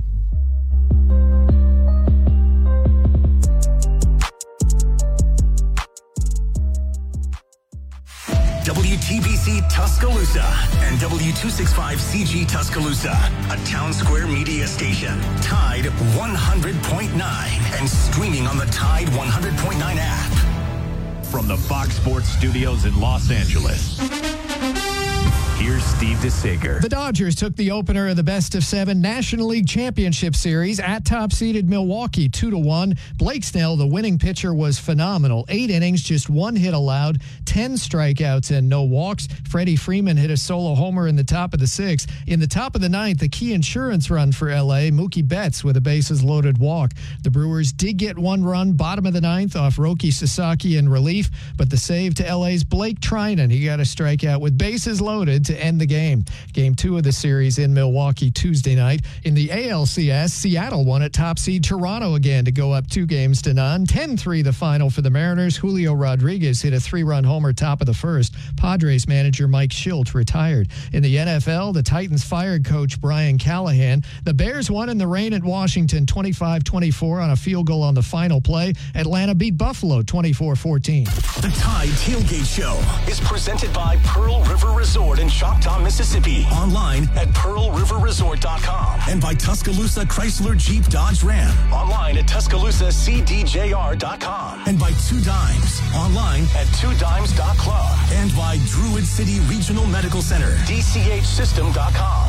W T B C Tuscaloosa and W two sixty-five C G Tuscaloosa, a Town Square media station. Tide one hundred point nine and streaming on the Tide one hundred point nine app. From the Fox Sports Studios in Los Angeles, here's Steve DeSager. The Dodgers took the opener of the best of seven National League Championship Series at top-seeded Milwaukee two to one. Blake Snell, the winning pitcher, was phenomenal. Eight innings, just one hit allowed, ten ten strikeouts and no walks. Freddie Freeman hit a solo homer in the top of the sixth. In the top of the ninth, the key insurance run for L A, Mookie Betts with a bases-loaded walk. The Brewers did get one run bottom of the ninth off Roki Sasaki in relief, but the save to L A's Blake Trinan. He got a strikeout with bases loaded to end the game. Game two of the series in Milwaukee Tuesday night. In the A L C S, Seattle won at top seed Toronto again to go up two games to none. ten three the final for the Mariners. Julio Rodriguez hit a three-run homer top of the first. Padres manager Mike Shildt retired. In the N F L, the Titans fired coach Brian Callahan. The Bears won in the rain at Washington twenty-five twenty-four on a field goal on the final play. Atlanta beat Buffalo twenty-four fourteen. The Tide Tailgate Show is presented by Pearl River Resort in Choctaw, Mississippi. Online at pearl river resort dot com and by Tuscaloosa Chrysler Jeep Dodge Ram. Online at tuscaloosa c d j r dot com and by Two Dimes. Online at two dimes dot club and by Druid City Regional Medical Center, d c h system dot com.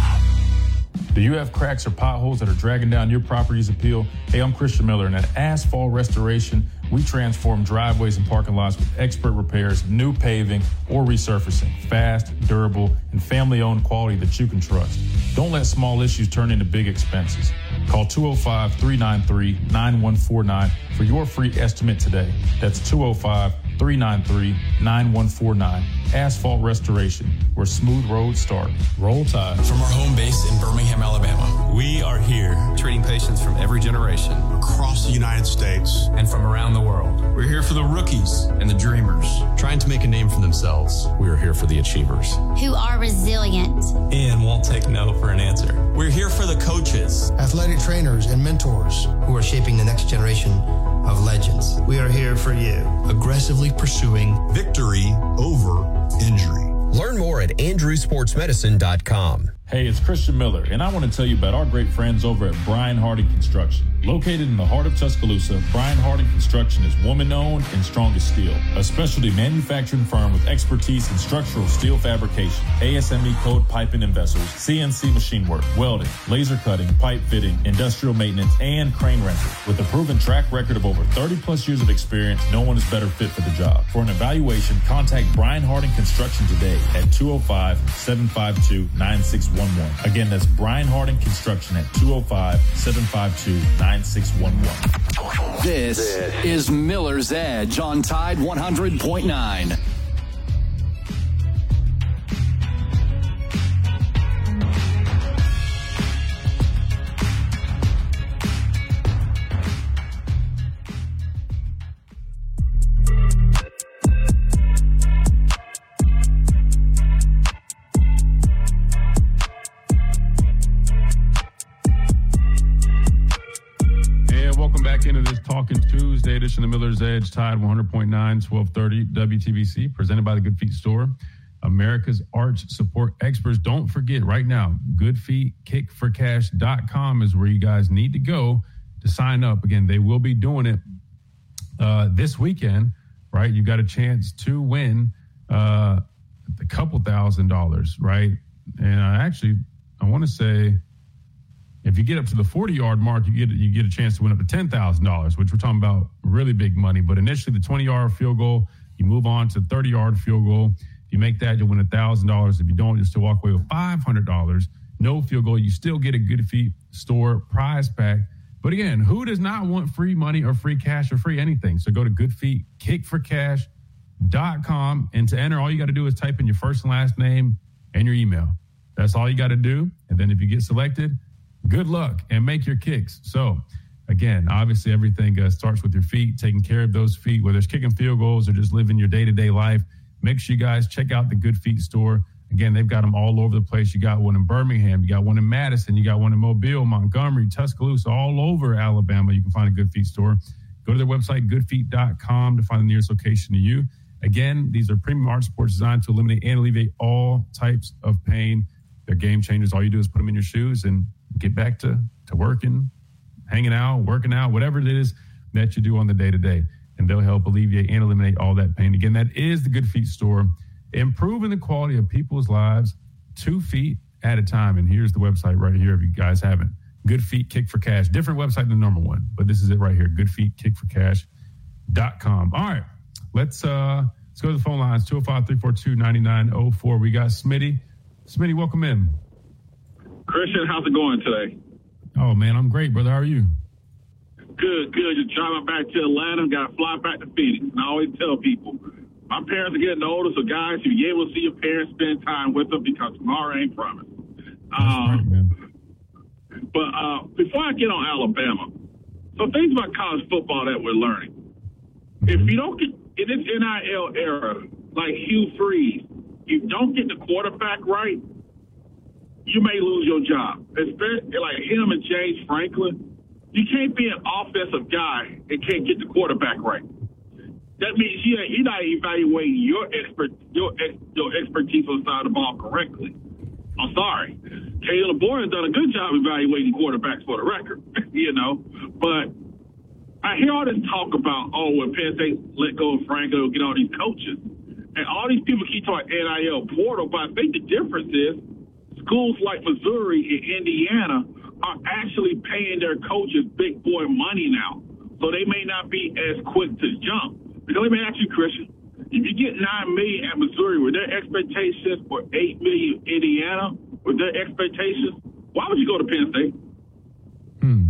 Do you have cracks or potholes that are dragging down your property's appeal? Hey, I'm Christian Miller, and at Asphalt Restoration, we transform driveways and parking lots with expert repairs, new paving, or resurfacing. Fast, durable, and family-owned quality that you can trust. Don't let small issues turn into big expenses. Call two oh five, three nine three, nine one four nine for your free estimate today. That's two oh five, three nine three, nine one four nine. Asphalt Restoration, where smooth roads start. Roll Tide. From our home base in Birmingham, Alabama, we are here treating patients from every generation across the United States and from around the world. We're here for the rookies and the dreamers trying to make a name for themselves. We are here for the achievers who are resilient and won't take no for an answer. We're here for the coaches, athletic trainers, and mentors who are shaping the next generation of legends. We are here for you, aggressively pursuing victory over injury. Learn more at andrew sports medicine dot com. Hey, it's Christian Miller, and I want to tell you about our great friends over at Brian Harding Construction. Located in the heart of Tuscaloosa, Brian Harding Construction is woman-owned and strong as steel. A specialty manufacturing firm with expertise in structural steel fabrication, A S M E code piping and vessels, C N C machine work, welding, laser cutting, pipe fitting, industrial maintenance, and crane rental. With a proven track record of over thirty plus years of experience, no one is better fit for the job. For an evaluation, contact Brian Harding Construction today at two oh five, seven five two, nine six one one. Again, that's Brian Harding Construction at two oh five, seven five two, nine six one one. This is Miller's Edge on Tide one hundred point nine. Into this Talking Tuesday edition of Miller's Edge, Tide one hundred point nine, twelve thirty W T B C, presented by the Good Feet Store, America's arch support experts. Don't forget right now, good feet kick for cash dot com is where you guys need to go to sign up. Again, they will be doing it uh, this weekend, right? You got a chance to win uh, a couple thousand dollars, right? And I actually, I want to say, if you get up to the forty-yard mark, you get you get a chance to win up to ten thousand dollars, which we're talking about really big money. But initially, the twenty-yard field goal, you move on to thirty-yard field goal. If you make that, you'll win one thousand dollars. If you don't, you'll still walk away with five hundred dollars. No field goal. You still get a Good Feet Store prize pack. But again, who does not want free money or free cash or free anything? So go to good feet kick for cash dot com. And to enter, all you got to do is type in your first and last name and your email. That's all you got to do. And then if you get selected, good luck and make your kicks. So, again, obviously everything uh, starts with your feet, taking care of those feet, whether it's kicking field goals or just living your day-to-day life. Make sure you guys check out the Good Feet Store. Again, they've got them all over the place. You got one in Birmingham. You got one in Madison. You got one in Mobile, Montgomery, Tuscaloosa, all over Alabama. You can find a Good Feet Store. Go to their website, good feet dot com, to find the nearest location to you. Again, these are premium arch supports designed to eliminate and alleviate all types of pain. They're game changers. All you do is put them in your shoes and get back to, to working, hanging out, working out, whatever it is that you do on the day-to-day. And they'll help alleviate and eliminate all that pain. Again, that is the Good Feet Store, improving the quality of people's lives two feet at a time. And here's the website right here if you guys haven't. Good Feet Kick for Cash. Different website than the normal one, but this is it right here, good feet kick for cash dot com. All right, let's uh, Let's go to the phone lines, two oh five, three four two, nine nine oh four. We got Smitty. Smitty, welcome in. Christian, how's it going today? Oh, man, I'm great, brother. How are you? Good, good. Just driving back to Atlanta, got to fly back to Phoenix. And I always tell people, my parents are getting older, so guys, if you're able to see your parents, spend time with them because tomorrow ain't promised. Um, right, but uh, before I get on Alabama, some things about college football that we're learning. Mm-hmm. If you don't get in this N I L era, like Hugh Freeze, you don't get the quarterback right, you may lose your job. Especially like him and James Franklin. You can't be an offensive guy and can't get the quarterback right. That means you ain't, you're not evaluating your expert your your expertise on the side of the ball correctly. I'm sorry. Caleb Boyer has done a good job evaluating quarterbacks for the record, you know. But I hear all this talk about, oh, when Penn State let go of Franco, get all these coaches. And all these people keep talking N I L portal, but I think the difference is schools like Missouri and Indiana are actually paying their coaches big boy money now. So they may not be as quick to jump. Because let me ask you, Christian, if you get nine million dollars at Missouri, were their expectations for eight million dollars Indiana? Were their expectations? Why would you go to Penn State? Hmm.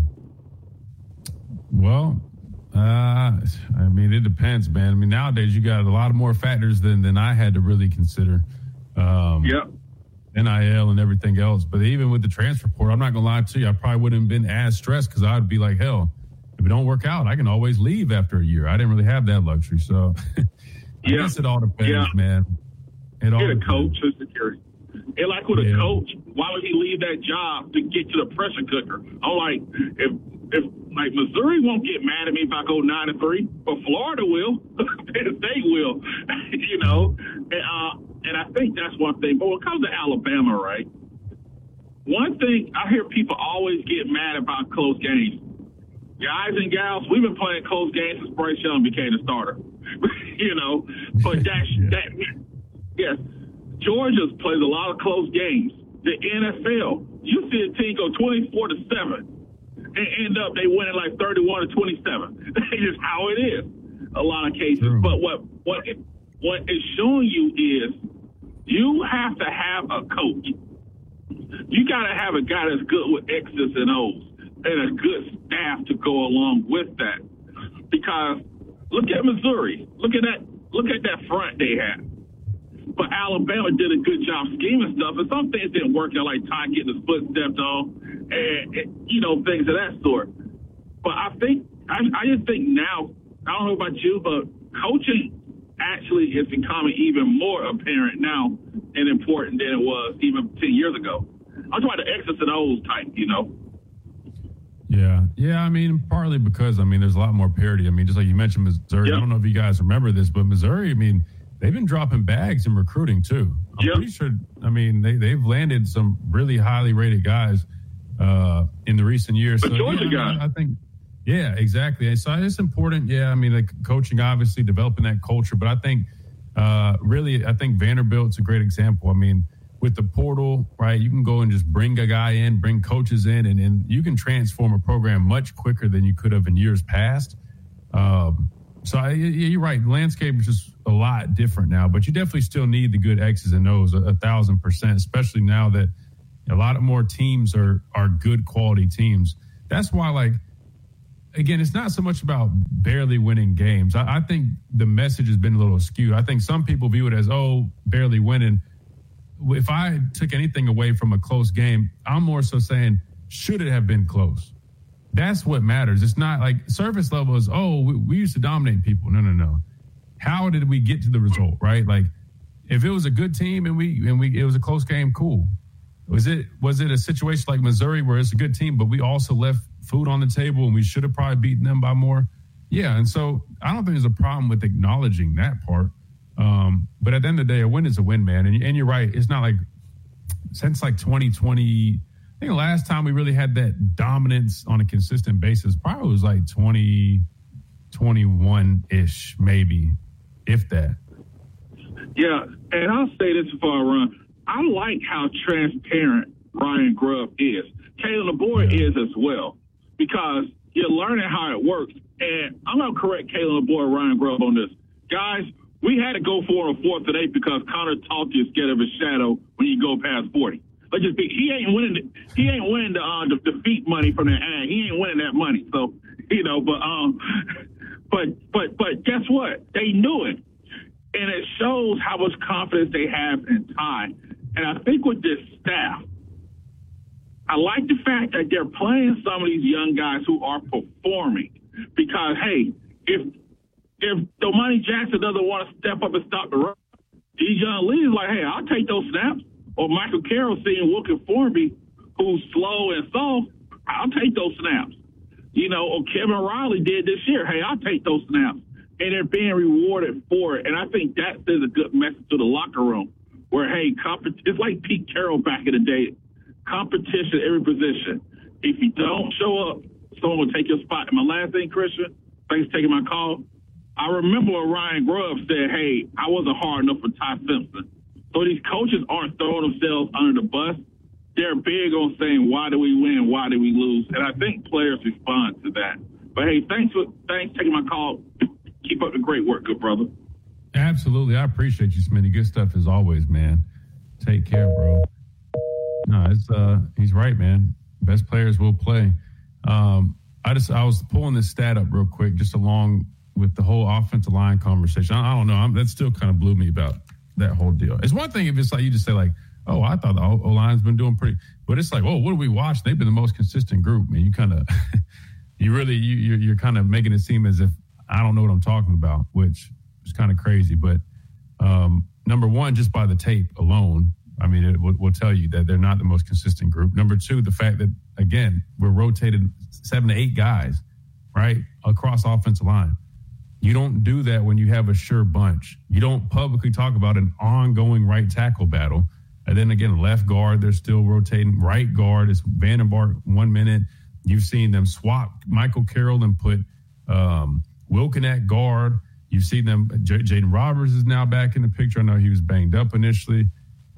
Well, uh, I mean, it depends, man. I mean, nowadays you got a lot of more factors than, than I had to really consider. Um, yep. N I L and everything else. But even with the transfer portal, I'm not going to lie to you, I probably wouldn't have been as stressed because I'd be like, hell, if it don't work out, I can always leave after a year. I didn't really have that luxury. So I yeah. guess it all depends, yeah. man. It all Get a depends. coach for security. And like with yeah. a coach, why would he leave that job to get to the pressure cooker? I'm like, if if like Missouri won't get mad at me if I go nine and three, but Florida will, Penn State will, you know. And, uh, and I think that's one thing. But when it comes to Alabama, right? One thing I hear people always get mad about close games. Guys and gals, we've been playing close games since Bryce Young became the starter. you know, but that's that. Yes, Georgia plays a lot of close games. The N F L, you see a team go twenty-four to seven and end up they winning like thirty-one to twenty-seven. That's just how it is. A lot of cases. True. But what what it, what it's showing you is you have to have a coach. You got to have a guy that's good with X's and O's and a good staff to go along with that. Because look at Missouri. Look at that. Look at that front they had. But Alabama did a good job scheming stuff, and some things didn't work out, like Ty getting his foot stepped on, and, and you know, things of that sort. But I think, I, I just think now, I don't know about you, but coaching actually is becoming even more apparent now and important than it was even ten years ago. I'm talking about the X's and O's type, you know. Yeah, yeah. I mean, partly because I mean, there's a lot more parity. I mean, just like you mentioned, Missouri. Yep. I don't know if you guys remember this, but Missouri. I mean. They've been dropping bags in recruiting, too. I'm yep. pretty sure, I mean, they, they've landed some really highly rated guys uh, in the recent years. The so, Georgia yeah, guy. I think, yeah, exactly. So it's important, yeah, I mean, like coaching, obviously, developing that culture. But I think, uh, really, I think Vanderbilt's a great example. I mean, with the portal, right, you can go and just bring a guy in, bring coaches in, and, and you can transform a program much quicker than you could have in years past. Um So I, you're right. The landscape is just a lot different now, but you definitely still need the good X's and O's a, a thousand percent, especially now that a lot of more teams are, are good quality teams. That's why, like, again, it's not so much about barely winning games. I, I think the message has been a little skewed. I think some people view it as, oh, barely winning. If I took anything away from a close game, I'm more so saying, should it have been close? That's what matters. It's not like surface level is, oh, we, we used to dominate people. No, no, no. How did we get to the result, right? Like, if it was a good team and we and we it was a close game, cool. Was it was it a situation like Missouri where it's a good team, but we also left food on the table and we should have probably beaten them by more? Yeah, and so I don't think there's a problem with acknowledging that part. Um, but at the end of the day, a win is a win, man. And, and you're right. It's not like since like twenty twenty. I think the last time we really had that dominance on a consistent basis probably was like twenty twenty-one-ish, maybe, if that. Yeah, and I'll say this before I run. I like how transparent Ryan Grubb is. Caleb LeBoyer yeah. is as well, because you're learning how it works. And I'm going to correct Caleb LeBoyer and Ryan Grubb on this. Guys, we had to go for it on fourth and eight because Connor Talty is scared of his shadow when you go past forty. Let's just be, he ain't winning. The, he ain't winning the, uh, the defeat money from that ag. He ain't winning that money. So you know, but um, but but but guess what? They knew it, and it shows how much confidence they have in Ty. And I think with this staff, I like the fact that they're playing some of these young guys who are performing. Because hey, if if Domani Jackson doesn't want to step up and stop the run, Dijon Lee is like, hey, I'll take those snaps. Or Michael Carroll seeing Wilkin Formby, who's slow and soft, I'll take those snaps. You know, or Kevin Riley did this year. Hey, I'll take those snaps. And they're being rewarded for it. And I think that is a good message to the locker room where, hey, comp- it's like Pete Carroll back in the day. Competition at every position. If you don't show up, someone will take your spot. And my last thing, Christian, thanks for taking my call. I remember when Ryan Grubb said, hey, I wasn't hard enough for Ty Simpson. So these coaches aren't throwing themselves under the bus. They're big on saying, why do we win? Why do we lose? And I think players respond to that. But, hey, thanks for thanks for taking my call. Keep up the great work, good brother. Absolutely. I appreciate you, Smitty. Good stuff as always, man. Take care, bro. No, it's uh, he's right, man. Best players will play. Um, I just I was pulling this stat up real quick, just along with the whole offensive line conversation. I, I don't know. I'm, that still kind of blew me about that whole deal. It's one thing if it's like you just say like, oh, I thought the O-line's been doing pretty, but it's like, oh, what do we watch? They've been the most consistent group, man. You kind of, you really, you, you're, you're kind of making it seem as if I don't know what I'm talking about, which is kind of crazy. But um, number one, just by the tape alone, I mean, it will, will tell you that they're not the most consistent group. Number two, the fact that, again, we're rotating seven to eight guys, right, across offensive line. You don't do that when you have a sure bunch. You don't publicly talk about an ongoing right tackle battle. And then again, left guard, they're still rotating. Right guard is Vandenberg one minute. You've seen them swap Michael Carroll and put um, Wilkin at guard. You've seen them. J- Jaden Roberts is now back in the picture. I know he was banged up initially.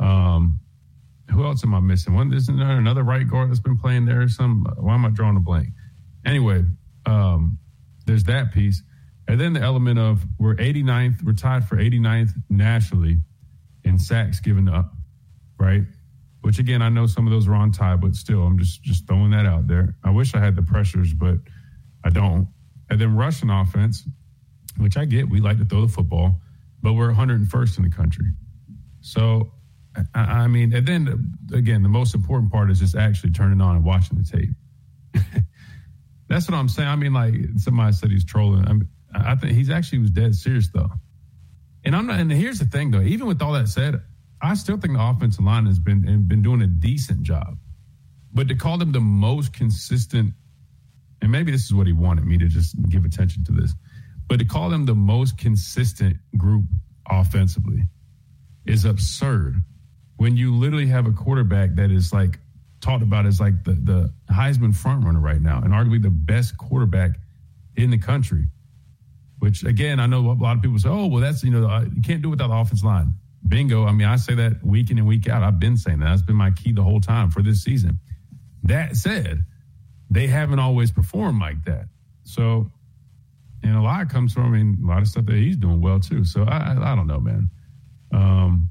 Um, who else am I missing? One, isn't there another right guard that's been playing there? Some. Why am I drawing a blank? Anyway, um, there's that piece. And then the element of we're eighty-ninth, we're tied for eighty-ninth nationally in sacks given up, right? Which, again, I know some of those are on tie, but still, I'm just, just throwing that out there. I wish I had the pressures, but I don't. And then rushing offense, which I get, we like to throw the football, but we're one hundred first in the country. So, I, I mean, and then, again, the most important part is just actually turning on and watching the tape. That's what I'm saying. I mean, like, somebody said he's trolling. I mean, I think he's actually was dead serious, though. And I'm not. And here's the thing, though. Even with all that said, I still think the offensive line has been been doing a decent job. But to call them the most consistent, and maybe this is what he wanted me to just give attention to this, but to call them the most consistent group offensively is absurd. When you literally have a quarterback that is like talked about as like the the Heisman frontrunner right now, and arguably the best quarterback in the country. Which, again, I know a lot of people say, oh, well, that's, you know, you can't do it without the offensive line. Bingo. I mean, I say that week in and week out. I've been saying that. That's been my key the whole time for this season. That said, they haven't always performed like that. So, and a lot comes from, I mean, a lot of stuff that he's doing well, too. So, I, I, I don't know, man. Um,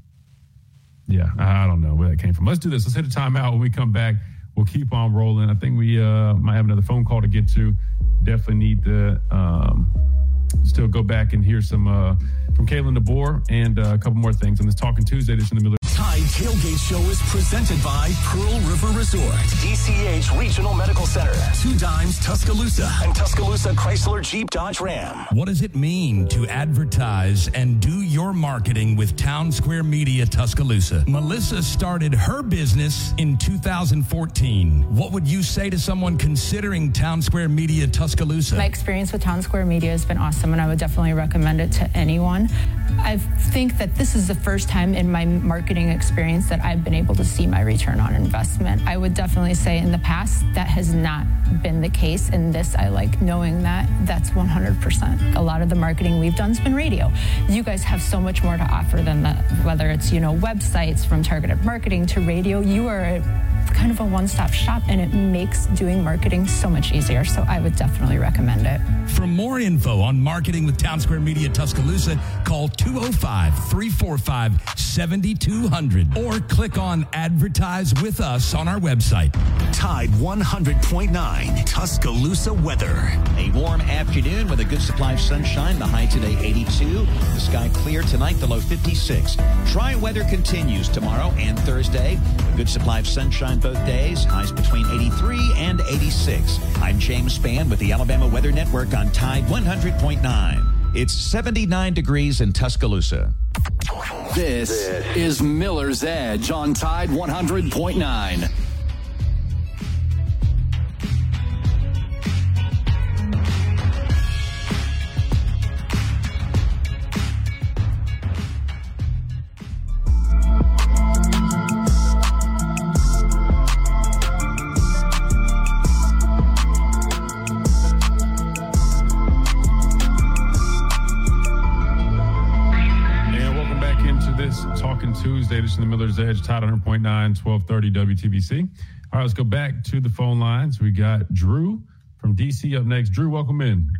yeah, I, I don't know where that came from. Let's do this. Let's hit a timeout. When we come back, we'll keep on rolling. I think we uh, might have another phone call to get to. Definitely need to um, still go back and hear some uh, from Kalen DeBoer and uh, a couple more things on this Talking Tuesday. This in the Miller Tide Tailgate Show is presented by Pearl River Resort, D C H Regional Medical Center, Two Dimes Tuscaloosa, and Tuscaloosa Chrysler Jeep Dodge Ram. What does it mean to advertise and do your marketing with Town Square Media Tuscaloosa? Melissa started her business in two thousand fourteen. What would you say to someone considering Town Square Media Tuscaloosa? My experience with Town Square Media has been awesome, and I would definitely recommend it to anyone. I think that this is the first time in my marketing experience that I've been able to see my return on investment. I would definitely say in the past that has not been the case. In this, I like knowing that that's one hundred percent. A lot of the marketing we've done has been radio. You guys have so much more to offer than that, whether it's, you know, websites, from targeted marketing to radio. You are kind of a one-stop shop, and it makes doing marketing so much easier. So I would definitely recommend it. For more info on marketing with Town Square Media Tuscaloosa, call two oh five, three four five, seven two zero zero or click on Advertise with Us on our website. Tide one hundred point nine Tuscaloosa weather. A warm afternoon with a good supply of sunshine. The high today eighty-two. The sky clear tonight, the low fifty-six. Dry weather continues tomorrow and Thursday. A good supply of sunshine both days. Highs between eighty-three and eighty-six. I'm James Spann with the Alabama Weather Network on Tide one hundred point nine. It's seventy-nine degrees in Tuscaloosa. This, this is Miller's Edge on Tide one hundred point nine. Tuesday, this is the Miller's Edge, Tide one hundred point nine, twelve thirty W T B C. All right, let's go back to the phone lines. We got Drew from D C up next. Drew, welcome in.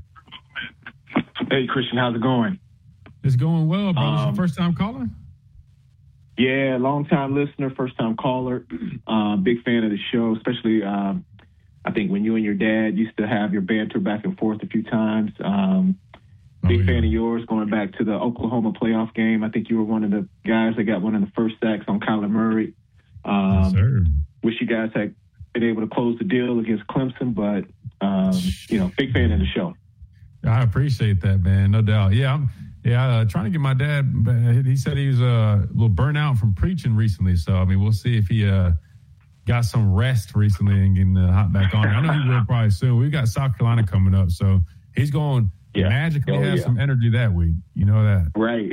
Hey, Christian, how's it going? It's going well, bro. Um, It's your first time calling? Yeah, long-time listener, first-time caller. Uh, big fan of the show, especially um, I think when you and your dad used to have your banter back and forth a few times. Um Big oh, yeah. fan of yours going back to the Oklahoma playoff game. I think you were one of the guys that got one of the first sacks on Kyler Murray. Um, yes, sir. Wish you guys had been able to close the deal against Clemson, but, um, you know, big fan of the show. I appreciate that, man. No doubt. Yeah, I'm yeah, uh, trying to get my dad. He said he was uh, a little burnt out from preaching recently. So, I mean, we'll see if he uh, got some rest recently and getting the hot back on. I know he will probably soon. We've got South Carolina coming up. So he's going – Yeah. magically oh, have yeah. some energy that week. You know that. Right.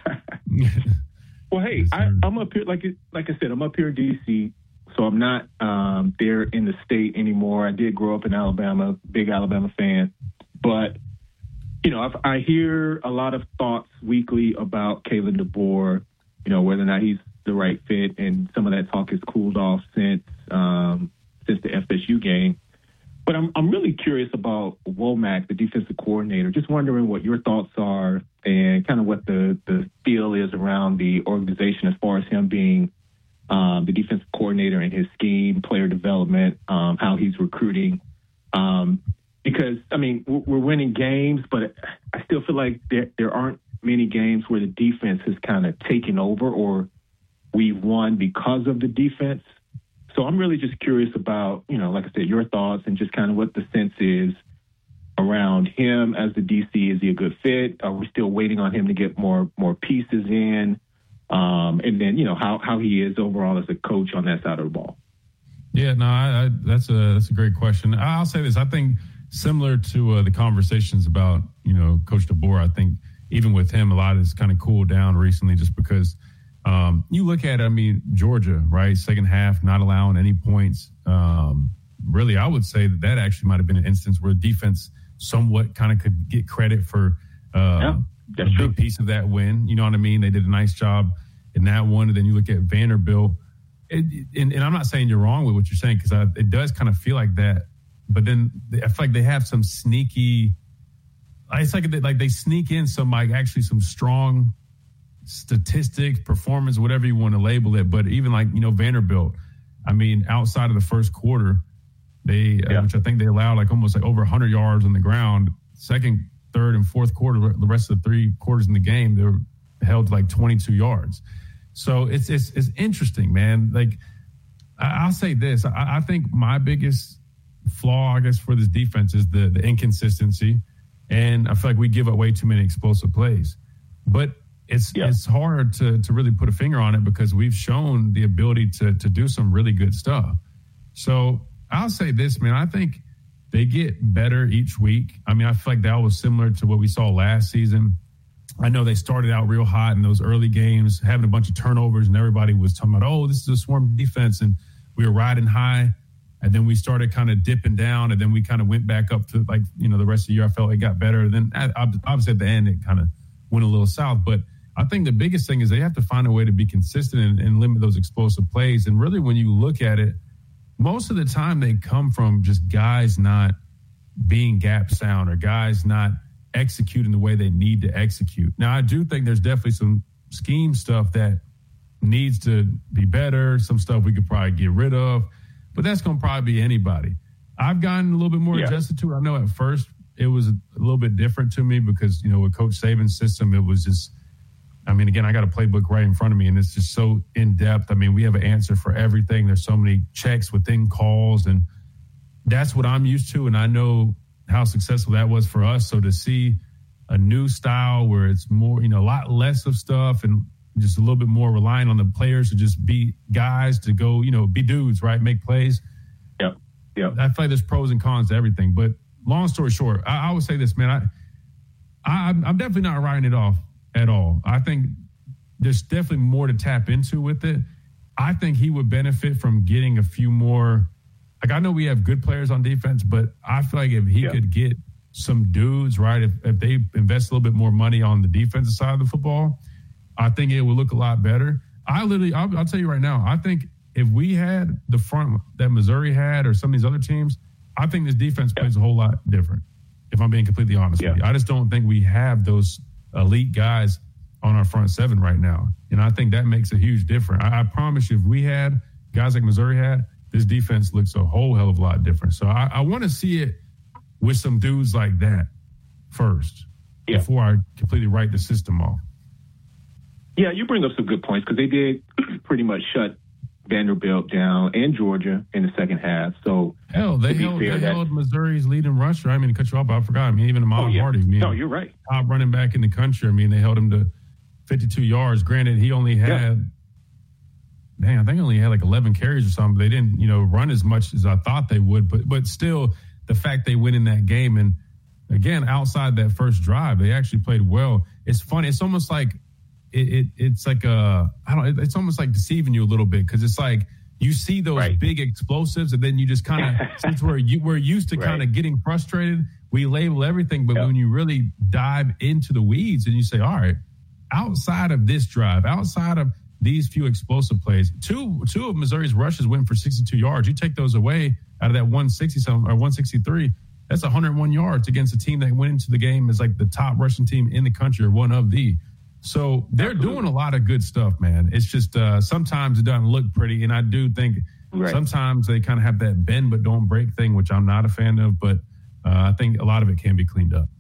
Well, hey, yes, I, I'm up here, like like I said, I'm up here in D C, so I'm not um, there in the state anymore. I did grow up in Alabama, big Alabama fan. But, you know, I've, I hear a lot of thoughts weekly about Kalen DeBoer, you know, whether or not he's the right fit, and some of that talk has cooled off since um, since the F S U game. But I'm I'm really curious about Womack, the defensive coordinator. Just wondering what your thoughts are and kind of what the, the feel is around the organization as far as him being um, the defensive coordinator and his scheme, player development, um, how he's recruiting. Um, because, I mean, we're winning games, but I still feel like there, there aren't many games where the defense has kind of taken over or we've won because of the defense. So I'm really just curious about, you know, like I said, your thoughts and just kind of what the sense is around him as the D C. Is he a good fit? Are we still waiting on him to get more more pieces in? Um, and then, you know, how, how he is overall as a coach on that side of the ball. Yeah, no, I, I, that's a that's a great question. I'll say this. I think similar to uh, the conversations about, you know, Coach DeBoer, I think even with him, a lot has kind of cooled down recently just because – Um, you look at, I mean, Georgia, right? Second half, not allowing any points. Um, really, I would say that that actually might have been an instance where defense somewhat kind of could get credit for uh, yeah, a big true. piece of that win. You know what I mean? They did a nice job in that one. And then you look at Vanderbilt. It, and, and I'm not saying you're wrong with what you're saying because it does kind of feel like that. But then I feel like they have some sneaky – it's like they, like they sneak in some like actually some strong – statistics, performance, whatever you want to label it. But even like, you know, Vanderbilt, I mean, outside of the first quarter, they, yeah. uh, which I think they allowed like almost like over one hundred yards on the ground. Second, third, and fourth quarter, the rest of the three quarters in the game, they were held to like twenty-two yards. So it's it's it's interesting, man. Like, I, I'll say this. I, I think my biggest flaw, I guess, for this defense is the the inconsistency. And I feel like we give up way too many explosive plays. But It's yeah. it's hard to to really put a finger on it because we've shown the ability to to do some really good stuff. So I'll say this, man. I think they get better each week. I mean, I feel like that was similar to what we saw last season. I know they started out real hot in those early games, having a bunch of turnovers, and everybody was talking about, oh, this is a swarm defense, and we were riding high. And then we started kind of dipping down, and then we kind of went back up to, like, you know, the rest of the year I felt it got better. Then obviously at the end it kind of went a little south, but I think the biggest thing is they have to find a way to be consistent and, and limit those explosive plays. And really, when you look at it, most of the time they come from just guys not being gap sound or guys not executing the way they need to execute. Now, I do think there's definitely some scheme stuff that needs to be better, some stuff we could probably get rid of, but that's going to probably be anybody. I've gotten a little bit more yeah. adjusted to it. I know at first it was a little bit different to me because, you know, with Coach Saban's system, it was just, I mean, again, I got a playbook right in front of me, and it's just so in-depth. I mean, we have an answer for everything. There's so many checks within calls, and that's what I'm used to, and I know how successful that was for us. So to see a new style where it's more, you know, a lot less of stuff and just a little bit more relying on the players to just be guys to go, you know, be dudes, right, make plays. Yeah, yeah. I feel like there's pros and cons to everything. But long story short, I, I would say this, man. I, I, I'm definitely not writing it off at all. I think there's definitely more to tap into with it. I think he would benefit from getting a few more. Like, I know we have good players on defense, but I feel like if he yeah. could get some dudes, right, if, if they invest a little bit more money on the defensive side of the football, I think it would look a lot better. I literally, I'll, I'll tell you right now, I think if we had the front that Missouri had or some of these other teams, I think this defense yeah. plays a whole lot different, if I'm being completely honest yeah. with you. I just don't think we have those elite guys on our front seven right now. And I think that makes a huge difference. I, I promise you, if we had guys like Missouri had, this defense looks a whole hell of a lot different. So I, I want to see it with some dudes like that first yeah. before I completely write the system off. Yeah, you bring up some good points because they did pretty much shut Vanderbilt down and Georgia in the second half. So hell, they held, fair, they held Missouri's leading rusher. I mean, to cut you off, but I forgot. I mean, even Ahmad oh, yeah. Hardy. I mean, no, you're right. Top running back in the country. I mean, they held him to fifty-two yards. Granted, he only had, yeah. dang, I think he only had like eleven carries or something. They didn't, you know, run as much as I thought they would. But but still, the fact they win in that game, and again, outside that first drive, they actually played well. It's funny. It's almost like it, it it's like a I don't. It's almost like deceiving you a little bit because it's like you see those right. big explosives, and then you just kind of since we're you, we're used to right. kind of getting frustrated, we label everything. But yep. when you really dive into the weeds and you say, all right, outside of this drive, outside of these few explosive plays, two two of Missouri's rushes went for sixty-two yards. You take those away out of that one sixty-seven or one sixty-three, that's one hundred one yards against a team that went into the game as like the top rushing team in the country or one of the. So they're Absolutely. doing a lot of good stuff, man. It's just uh, sometimes it doesn't look pretty, and I do think right. sometimes they kind of have that bend but don't break thing, which I'm not a fan of. But uh, I think a lot of it can be cleaned up.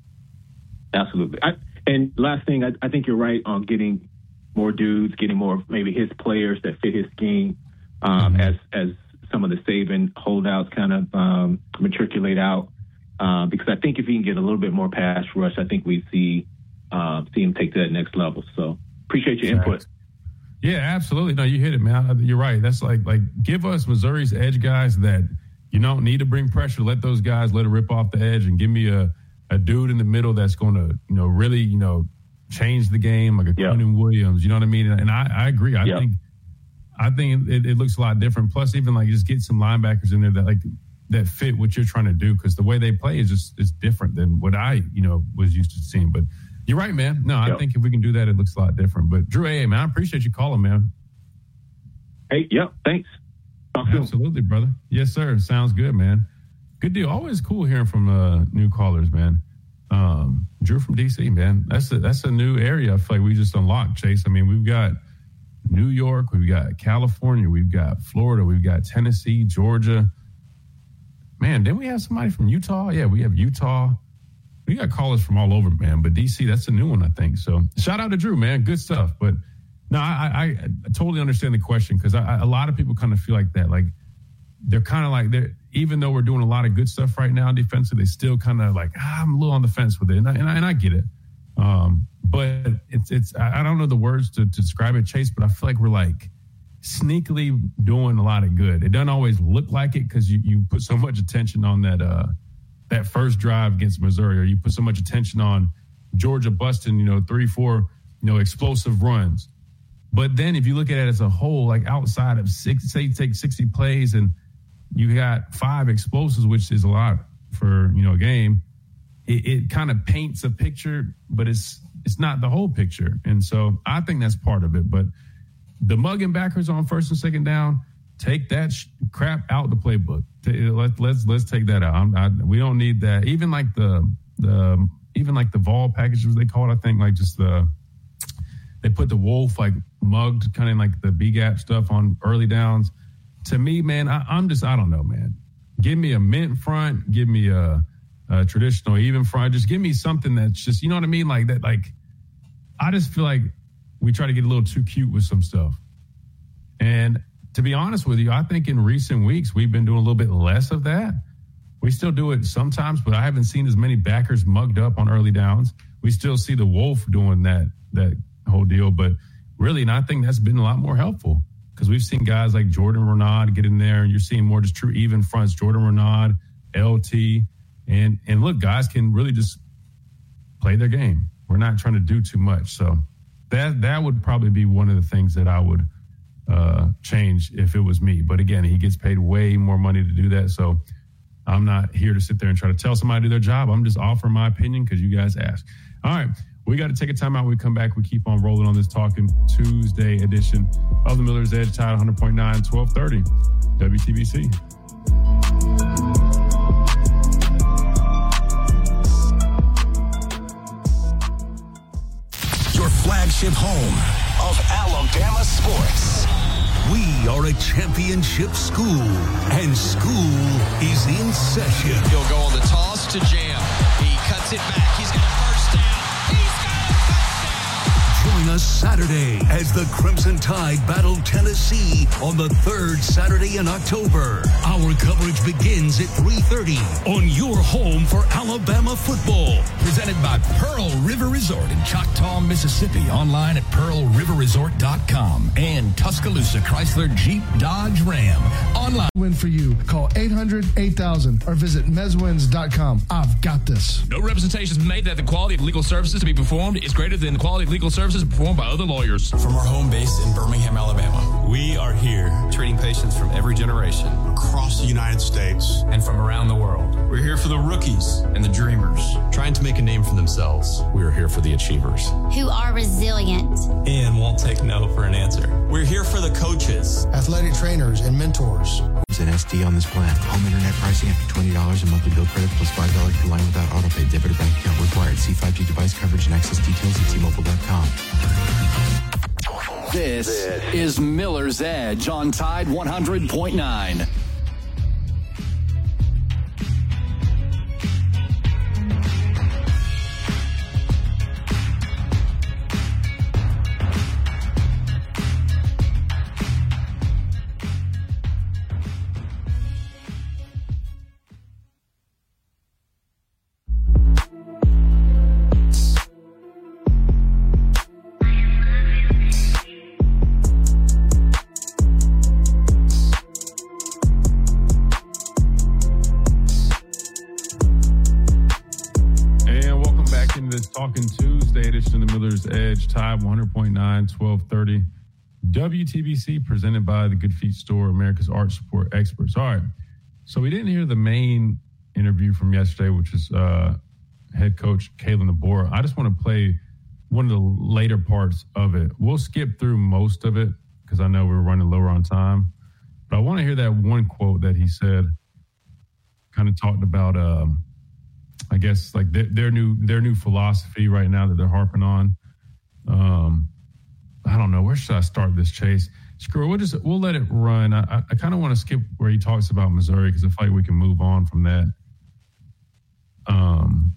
Absolutely. I, and last thing, I, I think you're right on getting more dudes, getting more maybe his players that fit his scheme um, mm-hmm. as as some of the Saban holdouts kind of um, matriculate out. Uh, because I think if he can get a little bit more pass rush, I think we see uh, see him take to that next level. So appreciate your input. Yeah, absolutely. No, you hit it, man. You're right. That's like like give us Missouri's edge guys that you don't need to bring pressure. Let those guys let it rip off the edge and give me a, a dude in the middle that's going to, you know, really, you know, change the game like a yep. Quinnen Williams. You know what I mean? And I, I agree. I yep. think I think it, it looks a lot different. Plus, even like just get some linebackers in there that like that fit what you're trying to do because the way they play is just is different than what I, you know, was used to seeing. But you're right, man. No, I yep. think if we can do that, it looks a lot different. But Drew, hey, man, I appreciate you calling, man. Hey, yep, thanks. Talk Absolutely, soon. brother. Yes, sir. Sounds good, man. Good deal. Always cool hearing from uh, new callers, man. Um, Drew from D C, man. That's a, that's a new area I feel like we just unlocked, Chase. I mean, we've got New York, we've got California, we've got Florida, we've got Tennessee, Georgia. Man, didn't we have somebody from Utah? Yeah, we have Utah. We got callers from all over, man. But D C, that's a new one, I think. So shout out to Drew, man. Good stuff. But no, I, I, I totally understand the question because a lot of people kind of feel like that. Like they're kind of like they're even though we're doing a lot of good stuff right now defensively, they still kind of like ah, I'm a little on the fence with it, and I, and I, and I get it. Um, but it's it's I don't know the words to, to describe it, Chase. But I feel like we're like sneakily doing a lot of good. It doesn't always look like it because you, you put so much attention on that uh, that first drive against Missouri, or you put so much attention on Georgia busting, you know, three, four, you know, explosive runs. But then if you look at it as a whole, like outside of six, say you take sixty plays and you got five explosives, which is a lot for, you know, a game, it, it kind of paints a picture, but it's it's not the whole picture. And so I think that's part of it. But the mugging backers on first and second down, take that sh- crap out the playbook. Let's let's let's take that out. I'm, I, we don't need that. Even like the the even like the Vol packages they call it. I think like just the they put the wolf like mugged kind of like the B gap stuff on early downs. To me, man, I, I'm just I don't know, man. Give me a mint front. Give me a, a traditional even front. Just give me something that's just, you know what I mean, like that. Like I just feel like we try to get a little too cute with some stuff. And to be honest with you, I think in recent weeks, we've been doing a little bit less of that. We still do it sometimes, but I haven't seen as many backers mugged up on early downs. We still see the wolf doing that, that whole deal. But really, and I think that's been a lot more helpful because we've seen guys like Jordan Renaud get in there and you're seeing more just true even fronts, Jordan Renaud, L T. And, and look, guys can really just play their game. We're not trying to do too much. So that, that would probably be one of the things that I would uh, change if it was me. But again, he gets paid way more money to do that. So I'm not here to sit there and try to tell somebody to do their job. I'm just offering my opinion because you guys asked. All right. We got to take a time out. When we come back, we keep on rolling on this Talking Tuesday edition of the Miller's Edge, Tide one hundred point nine, twelve thirty W T B C. Your flagship home of Alabama sports. We are a championship school, and school is in session. He'll go on the toss to Jam. He cuts it back. He's got a first down. He's got a touchdown. Join us Saturday as the Crimson Tide battle Tennessee on the third Saturday in October. Our coverage begins at three thirty on your home for Alabama football. Presented by Pearl River Resort in Choctaw, Mississippi. Online at pearl river resort dot com and Tuscaloosa Chrysler Jeep Dodge Ram. Online. Win for you. Call eight hundred, eight thousand or visit mez wins dot com. I've got this. No representations made that the quality of legal services to be performed is greater than the quality of legal services performed by other lawyers. From our home base in Birmingham, Alabama, we are here treating patients from every generation across the United States and from around the world. We're here for the rookies and the dreamers trying to make a name for themselves. We're here for the achievers who are resilient and won't take no for an answer. We're here for the coaches, athletic trainers, and mentors. It's an S D on this plan. Home internet pricing after twenty dollars a monthly bill credit plus five dollars per line without autopay. Debit or bank account required. See five G device coverage and access details at T Mobile dot com. This is Miller's Edge on Tide one hundred point nine. Talking Tuesday edition of the Miller's Edge, Tide one hundred point nine, twelve thirty W T B C, presented by the Good Feet Store, America's Arch Support Experts. All right, so we didn't hear the main interview from yesterday, which is uh, head coach Kalen DeBoer. I just want to play one of the later parts of it. We'll skip through most of it because I know we're running lower on time, but I want to hear that one quote that he said, kind of talked about um, I guess like their, their new their new philosophy right now that they're harping on. Um, I don't know, where should I start this, Chase? Screw it, we'll just we'll let it run. I, I kind of want to skip where he talks about Missouri because I feel like we can move on from that. Um,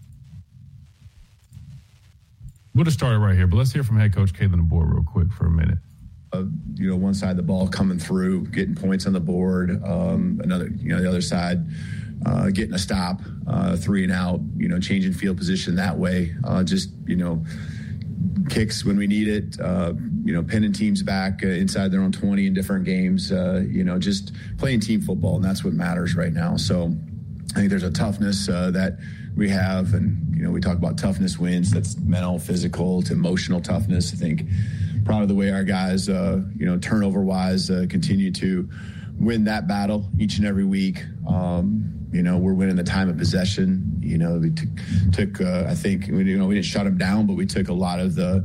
we'll just start it right here, but let's hear from head coach Kalen DeBoer real quick for a minute. Uh, you know, one side of the ball coming through, getting points on the board. Um, another, you know, the other side. Uh, getting a stop, uh, three and out, you know, changing field position that way. Uh, just, you know, kicks when we need it, uh, you know, pinning teams back uh, inside their own twenty in different games, uh, you know, just playing team football. And that's what matters right now. So I think there's a toughness uh, that we have. And, you know, we talk about toughness wins. That's mental, physical, to emotional toughness. I think proud of the way our guys, uh, you know, turnover wise, uh, continue to win that battle each and every week. Um, You know, we're winning the time of possession. You know, we took, took uh, I think, you know, we didn't shut them down, but we took a lot of the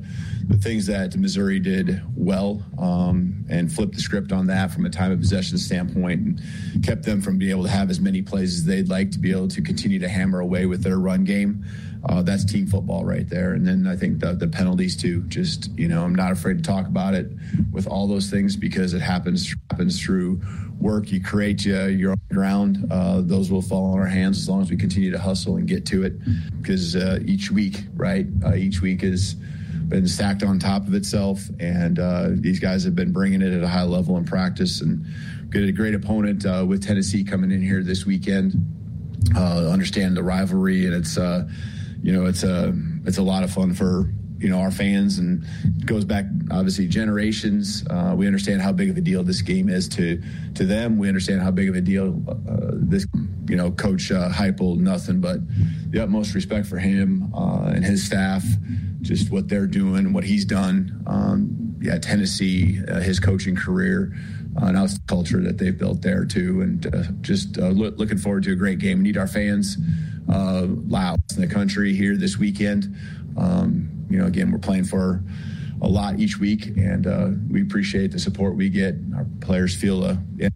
the things that Missouri did well um, and flipped the script on that from a time of possession standpoint and kept them from being able to have as many plays as they'd like to be able to continue to hammer away with their run game. Uh, that's team football right there. And then I think the, the penalties too, just, you know, I'm not afraid to talk about it with all those things because it happens, happens through work. You create uh, your own ground. Uh, those will fall on our hands as long as we continue to hustle and get to it because uh, each week, right, uh, each week has been stacked on top of itself. And uh, these guys have been bringing it at a high level in practice and get a great opponent uh, with Tennessee coming in here this weekend. Uh, understand the rivalry, and it's, uh, you know, it's a, it's a lot of fun for, you know, our fans, and it goes back obviously generations. Uh, we understand how big of a deal this game is to to them. We understand how big of a deal uh, this, you know, Coach uh, Heupel, nothing but the utmost respect for him uh, and his staff, just what they're doing, what he's done. Um, yeah, Tennessee, uh, his coaching career, uh, and the culture that they've built there too, and uh, just uh, lo- looking forward to a great game. We need our fans uh, loud in the country here this weekend. Um, You know, again, we're playing for a lot each week, and uh, we appreciate the support we get. Our players feel uh, yeah.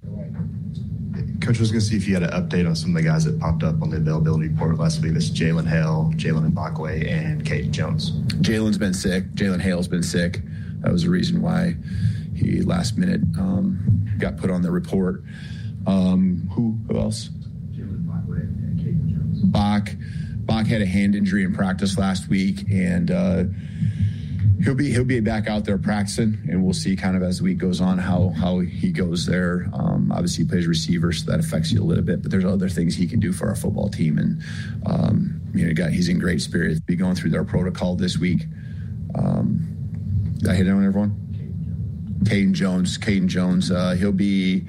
Coach, was going to see if you had an update on some of the guys that popped up on the availability report last week. This Jalen Hale, Jalen Mbakwe, and Caden Jones. Jalen's been sick. Jalen Hale's been sick. That was the reason why he last minute um, got put on the report. Um, who, who else? Jalen Mbakwe and Caden Jones. Bach. Bach had a hand injury in practice last week, and uh, he'll be he'll be back out there practicing, and we'll see kind of as the week goes on how how he goes there. Um, obviously, he plays receiver, so that affects you a little bit. But there's other things he can do for our football team, and um, you know, got he's in great spirits. Be going through their protocol this week. Um, did I hit it on everyone? Caden Jones. Caden Jones. Uh, he'll be.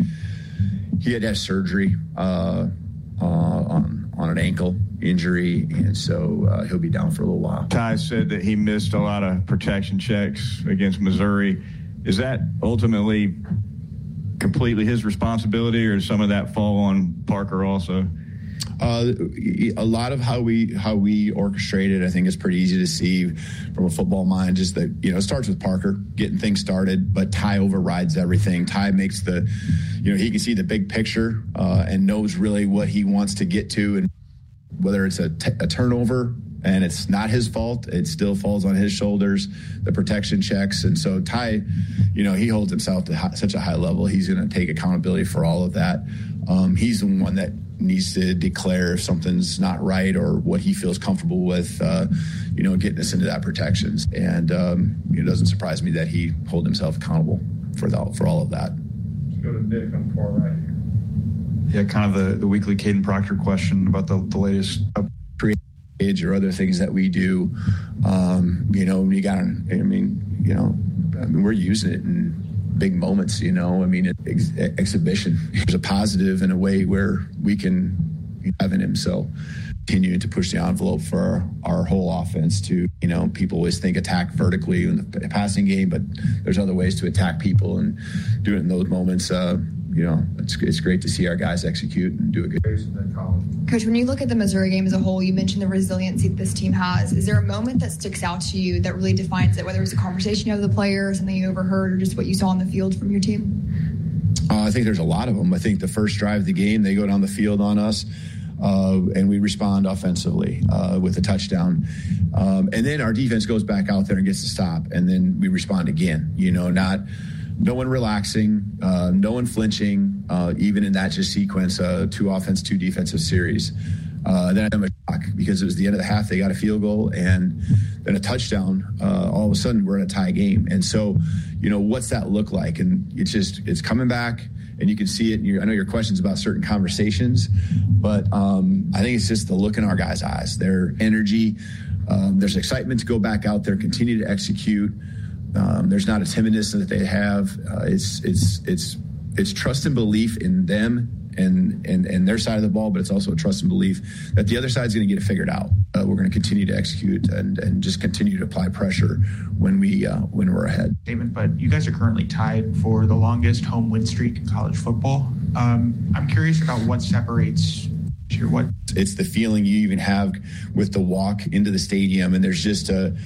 He had to have surgery uh, uh, on on an ankle injury, and so uh, he'll be down for a little while. Ty said that he missed a lot of protection checks against Missouri. Is that ultimately completely his responsibility, or does some of that fall on Parker also? Uh, a lot of how we how we orchestrate it, I think, is pretty easy to see from a football mind. Just that, you know, it starts with Parker getting things started, but Ty overrides everything. Ty makes the, you know, he can see the big picture uh, and knows really what he wants to get to, and whether it's a, t- a turnover and it's not his fault, it still falls on his shoulders, the protection checks. And so Ty, you know, he holds himself to high, such a high level. He's going to take accountability for all of that. Um, he's the one that needs to declare if something's not right or what he feels comfortable with, uh, you know, getting us into that protections. And um, it doesn't surprise me that he holds himself accountable for the, for all of that. Let's go to Nick on the far right here. Yeah, kind of the, the weekly Caden Proctor question about the, the latest age or other things that we do. Um, you know, you got, I mean, you know, I mean, we're using it in big moments, you know, I mean, it, ex- exhibition is a positive in a way where we can have in him. So continue to push the envelope for our, our whole offense to, you know, people always think attack vertically in the passing game, but there's other ways to attack people and do it in those moments. Uh, you know, it's it's great to see our guys execute and do a good job. Coach, when you look at the Missouri game as a whole, you mentioned the resiliency that this team has. Is there a moment that sticks out to you that really defines it, whether it's a conversation you have with the players, something you overheard, or just what you saw on the field from your team? Uh, I think there's a lot of them. I think the first drive of the game, they go down the field on us, uh, and we respond offensively uh, with a touchdown. Um, and then our defense goes back out there and gets to stop, and then we respond again. You know, not no one relaxing, uh, no one flinching, uh, even in that just sequence, uh, two offense, two defensive series. Uh, then I'm a shock because it was the end of the half. They got a field goal and then a touchdown. Uh, all of a sudden, we're in a tie game. And so, you know, what's that look like? And it's just, it's coming back, and you can see it. And I know your questions about certain conversations, but um, I think it's just the look in our guys' eyes, their energy. Um, there's excitement to go back out there, continue to execute. Um, there's not a timidness that they have. Uh, it's it's it's it's trust and belief in them and, and and their side of the ball, but it's also a trust and belief that the other side's going to get it figured out. Uh, we're going to continue to execute and, and just continue to apply pressure when we uh, when we're ahead. Statement, but you guys are currently tied for the longest home win streak in college football. Um, I'm curious about what separates. What it's the feeling you even have with the walk into the stadium, and there's just a.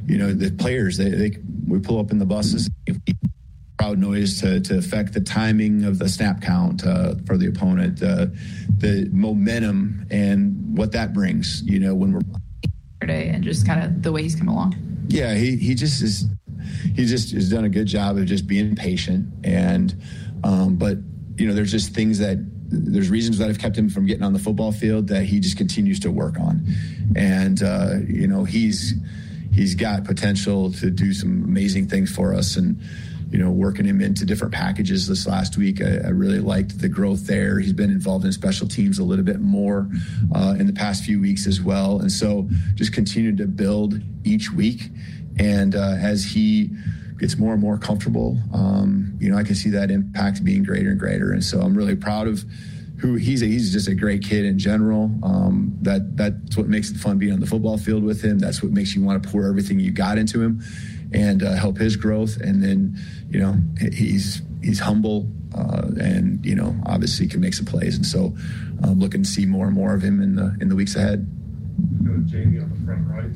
you know, the players, they, they we pull up in the buses, crowd noise to, to affect the timing of the snap count uh, for the opponent, uh, the momentum and what that brings, you know, when we're and just kind of the way he's come along. Yeah, he, he just is, he just has done a good job of just being patient. And, um, but, you know, there's just things that, there's reasons that have kept him from getting on the football field that he just continues to work on. And, uh, you know, he's, he's got potential to do some amazing things for us. And, you know, working him into different packages this last week, I, I really liked the growth there. He's been involved in special teams a little bit more uh, in the past few weeks as well. And so just continue to build each week. And uh, as he gets more and more comfortable, um, you know, I can see that impact being greater and greater. And so I'm really proud of who he's. A, he's just a great kid in general. Um, that that's what makes it fun being on the football field with him. That's what makes you want to pour everything you got into him and uh, help his growth. And then, you know, he's he's humble uh, and, you know, obviously can make some plays. And so I'm uh, looking to see more and more of him in the in the weeks ahead. Jamie on the front right.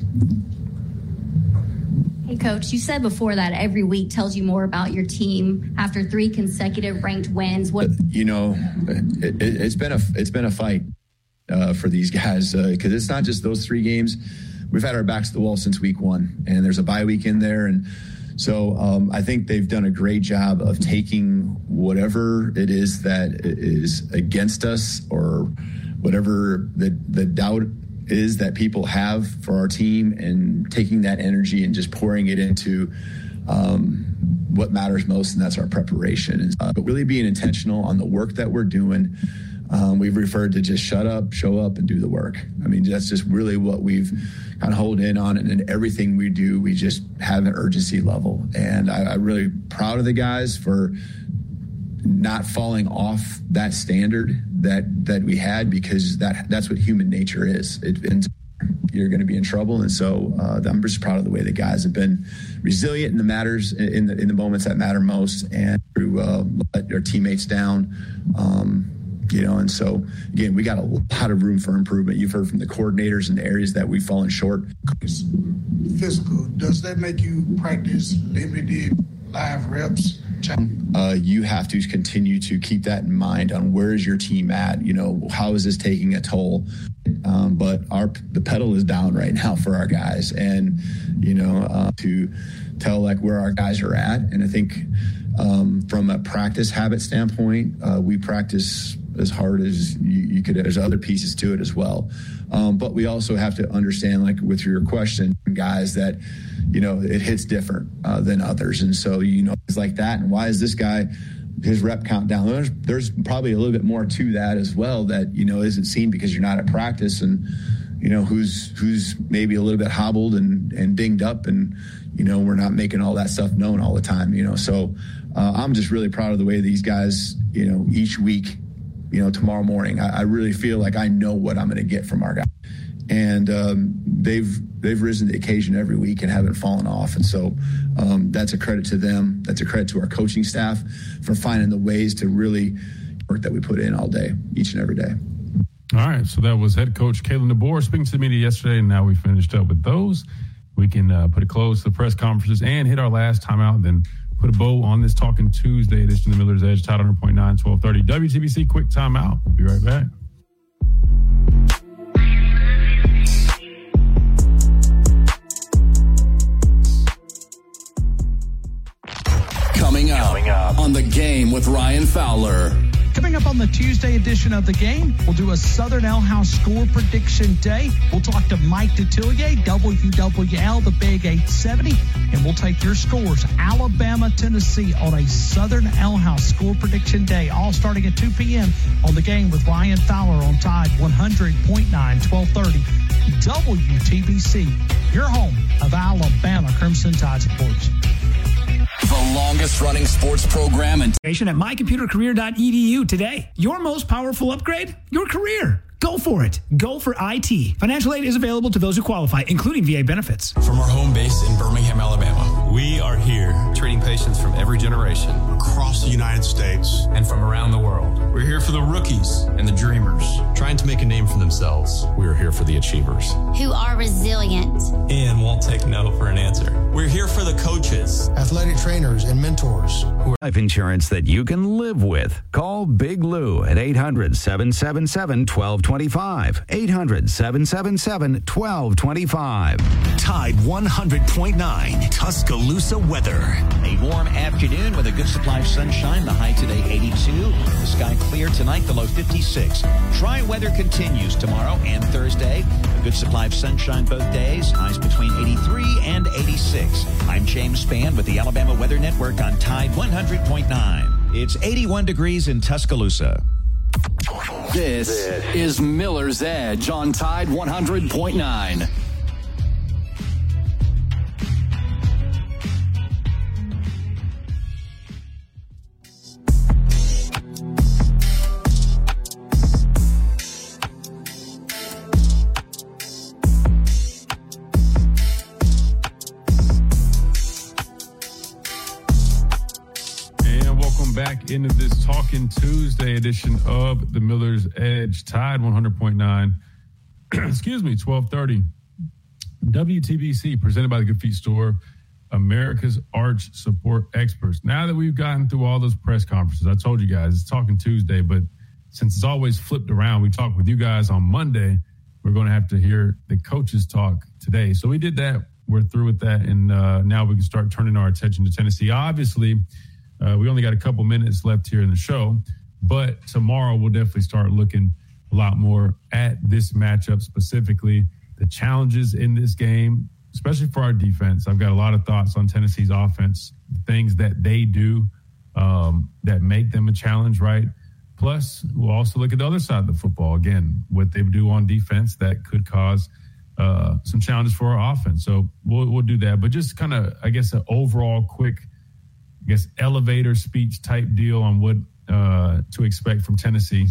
Hey, Coach, you said before that every week tells you more about your team after three consecutive ranked wins. What you know, it, it, it's been a it's been a fight uh, for these guys because uh, it's not just those three games. We've had our backs to the wall since week one, and there's a bye week in there. And so um, I think they've done a great job of taking whatever it is that is against us or whatever the, the doubt is that people have for our team and taking that energy and just pouring it into um, what matters most, and that's our preparation. And, uh, but really being intentional on the work that we're doing. Um, we've referred to just shut up, show up, and do the work. I mean, that's just really what we've kind of honed in on. And in everything we do, we just have an urgency level. And I, I'm really proud of the guys for not falling off that standard that that we had, because that that's what human nature is. It, and you're going to be in trouble. And so uh, I'm just proud of the way the guys have been resilient in the matters, in the in the moments that matter most, and to uh, let their teammates down. Um, You know, and so, again, we got a lot of room for improvement. You've heard from the coordinators in the areas that we've fallen short. Physical, does that make you practice limited live reps? Uh, you have to continue to keep that in mind on where is your team at? You know, how is this taking a toll? Um, but our the pedal is down right now for our guys, and, you know, uh, to tell like where our guys are at. And I think um, from a practice habit standpoint, uh, we practice as hard as you, you could. There's other pieces to it as well. Um, but we also have to understand, like with your question, guys, that, you know, it hits different uh, than others. And so, you know, it's like that. And why is this guy, his rep count down? There's, there's probably a little bit more to that as well that, you know, isn't seen because you're not at practice, and, you know, who's, who's maybe a little bit hobbled and, and dinged up, and, you know, we're not making all that stuff known all the time, you know. So uh, I'm just really proud of the way these guys, you know, each week, you know, tomorrow morning, I, I really feel like I know what I'm going to get from our guys. And um, they've they've risen to the occasion every week and haven't fallen off. And so um, that's a credit to them. That's a credit to our coaching staff for finding the ways to really work that we put in all day, each and every day. All right, so that was head coach Kalen DeBoer speaking to the media yesterday, and now we finished up with those. We can uh, put a close to the press conferences and hit our last timeout, then put a bow on this Talking Tuesday edition of the Miller's Edge, Tide one hundred point nine, twelve thirty. W T B C quick timeout. We'll be right back. Coming up, Coming up on The Game with Ryan Fowler. Coming up on the Tuesday edition of The Game, we'll do a Southern L House score prediction day. We'll talk to Mike Detillier, W W L, the Big eight seventy, and we'll take your scores. Alabama, Tennessee on a Southern L House score prediction day, all starting at two p.m. on The Game with Ryan Fowler on Tide one hundred point nine, twelve thirty. W T B C, your home of Alabama Crimson Tide sports. The longest running sports program and at my computer career dot e d u today. Your most powerful upgrade? Your career. Go for it. Go for I T. Financial aid is available to those who qualify, including V A benefits. From our home base in Birmingham, Alabama, we are here treating patients from every generation across the United States and from around the world. We're here for the rookies and the dreamers, trying to make a name for themselves. We're here for the achievers, who are resilient and won't take no for an answer. We're here for the coaches, athletic trainers, and mentors. Life insurance that you can live with. Call Big Lou at eight hundred, seven seven seven, one two two five. eight hundred, seven seven seven, one two two five. Tide one hundred point nine Tuscaloosa weather. A warm afternoon with a good supply of sunshine. The high today eighty-two. The sky clear tonight, the low fifty-six. Dry weather continues tomorrow and Thursday. A good supply of sunshine both days. Highs between eighty-three and eighty-six. I'm James Spann with the Alabama Weather Network on Tide one hundred point nine. It's eighty-one degrees in Tuscaloosa. This is Miller's Edge on Tide one hundred point nine. Back into this Talking Tuesday edition of the Miller's Edge, Tide one hundred point nine. Excuse me, twelve thirty. W T B C, presented by the Good Feet Store, America's Arch Support Experts. Now that we've gotten through all those press conferences, I told you guys it's Talking Tuesday, but since it's always flipped around, we talk with you guys on Monday. We're going to have to hear the coaches talk today. So we did that. We're through with that, and uh, now we can start turning our attention to Tennessee. Obviously, Uh, we only got a couple minutes left here in the show, but tomorrow we'll definitely start looking a lot more at this matchup, specifically the challenges in this game, especially for our defense. I've got a lot of thoughts on Tennessee's offense, things that they do um, that make them a challenge, right? Plus, we'll also look at the other side of the football, again, what they do on defense that could cause uh, some challenges for our offense. So we'll, we'll do that. But just kind of, I guess, an overall quick I guess, elevator speech type deal on what uh, to expect from Tennessee.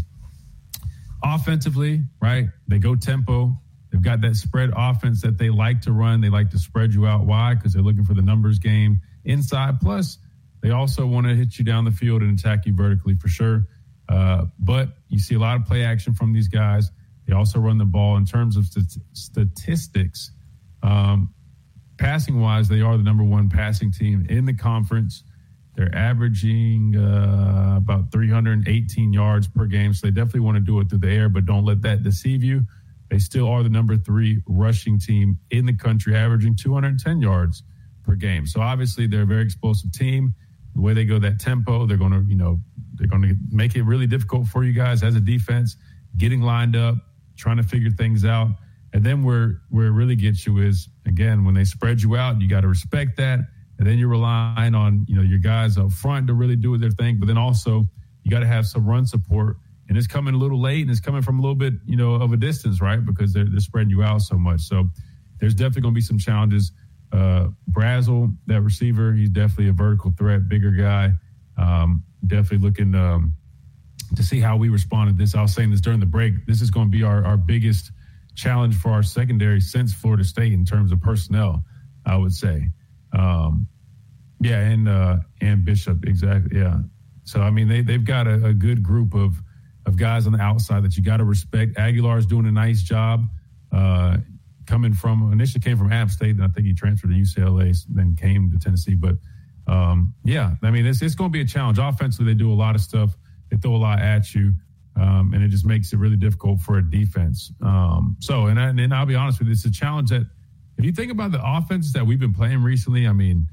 Offensively, right, they go tempo. They've got that spread offense that they like to run. They like to spread you out. Why? Because they're looking for the numbers game inside. Plus, they also want to hit you down the field and attack you vertically for sure. Uh, but you see a lot of play action from these guys. They also run the ball. In terms of st- statistics, um, passing-wise, they are the number one passing team in the conference. They're averaging uh, about three hundred eighteen yards per game, so they definitely want to do it through the air, but don't let that deceive you. They still are the number three rushing team in the country, averaging two hundred ten yards per game. So obviously they're a very explosive team. The way they go that tempo, they're going to, you know, they're going to make it really difficult for you guys as a defense, getting lined up, trying to figure things out. And then where, where it really gets you is, again, when they spread you out, you got to respect that. And then you're relying on, you know, your guys up front to really do their thing. But then also you got to have some run support. And it's coming a little late, and it's coming from a little bit, you know, of a distance, right? Because they're, they're spreading you out so much. So there's definitely going to be some challenges. Uh, Brazel, that receiver, he's definitely a vertical threat, bigger guy. Um, definitely looking um, to see how we respond to this. I was saying this during the break. This is going to be our, our biggest challenge for our secondary since Florida State in terms of personnel, I would say. Um, yeah, and uh, and Bishop, exactly, yeah. So, I mean, they, they've got a, a good group of, of guys on the outside that you got to respect. Aguilar's doing a nice job uh, coming from, initially came from App State, and I think he transferred to U C L A, then came to Tennessee. But, um, yeah, I mean, it's, it's going to be a challenge. Offensively, they do a lot of stuff. They throw a lot at you, um, and it just makes it really difficult for a defense. Um, so, and, I, and I'll be honest with you, it's a challenge that, if you think about the offenses that we've been playing recently, I mean,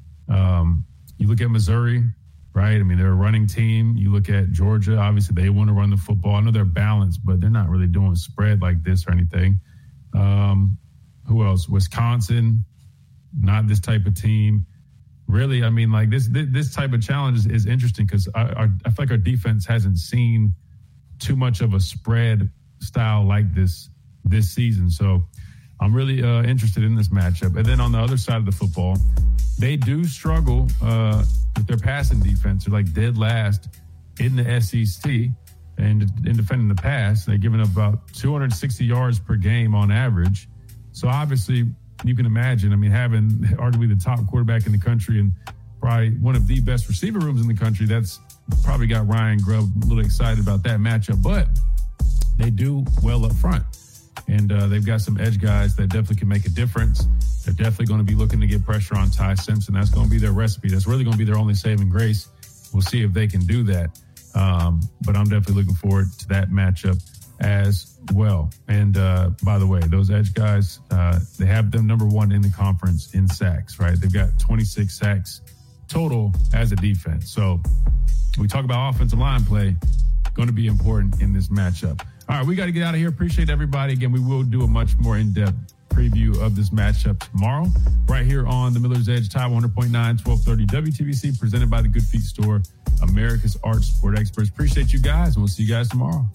um, you look at Missouri, right? I mean, they're a running team. You look at Georgia, obviously they want to run the football. I know they're balanced, but they're not really doing spread like this or anything. Um, who else? Wisconsin, not this type of team. Really, I mean, like this this type of challenge is, is interesting because I, I, I feel like our defense hasn't seen too much of a spread style like this this season. So I'm really uh, interested in this matchup. And then on the other side of the football, they do struggle uh, with their passing defense. They're like dead last in the S E C and in defending the pass. They're giving up about two hundred sixty yards per game on average. So obviously you can imagine, I mean, having arguably the top quarterback in the country and probably one of the best receiver rooms in the country. That's probably got Ryan Grubb a little excited about that matchup, but they do well up front. And uh, they've got some edge guys that definitely can make a difference. They're definitely going to be looking to get pressure on Ty Simpson. That's going to be their recipe. That's really going to be their only saving grace. We'll see if they can do that. Um, but I'm definitely looking forward to that matchup as well. And uh, by the way, those edge guys, uh, they have them number one in the conference in sacks, right? They've got twenty-six sacks total as a defense. So we talk about offensive line play, going to be important in this matchup. All right, we got to get out of here. Appreciate everybody. Again, we will do a much more in-depth preview of this matchup tomorrow, right here on the Miller's Edge, Tide one hundred point nine, twelve thirty W T B C, presented by the Good Feet Store, America's Arch Sport Experts. Appreciate you guys, and we'll see you guys tomorrow.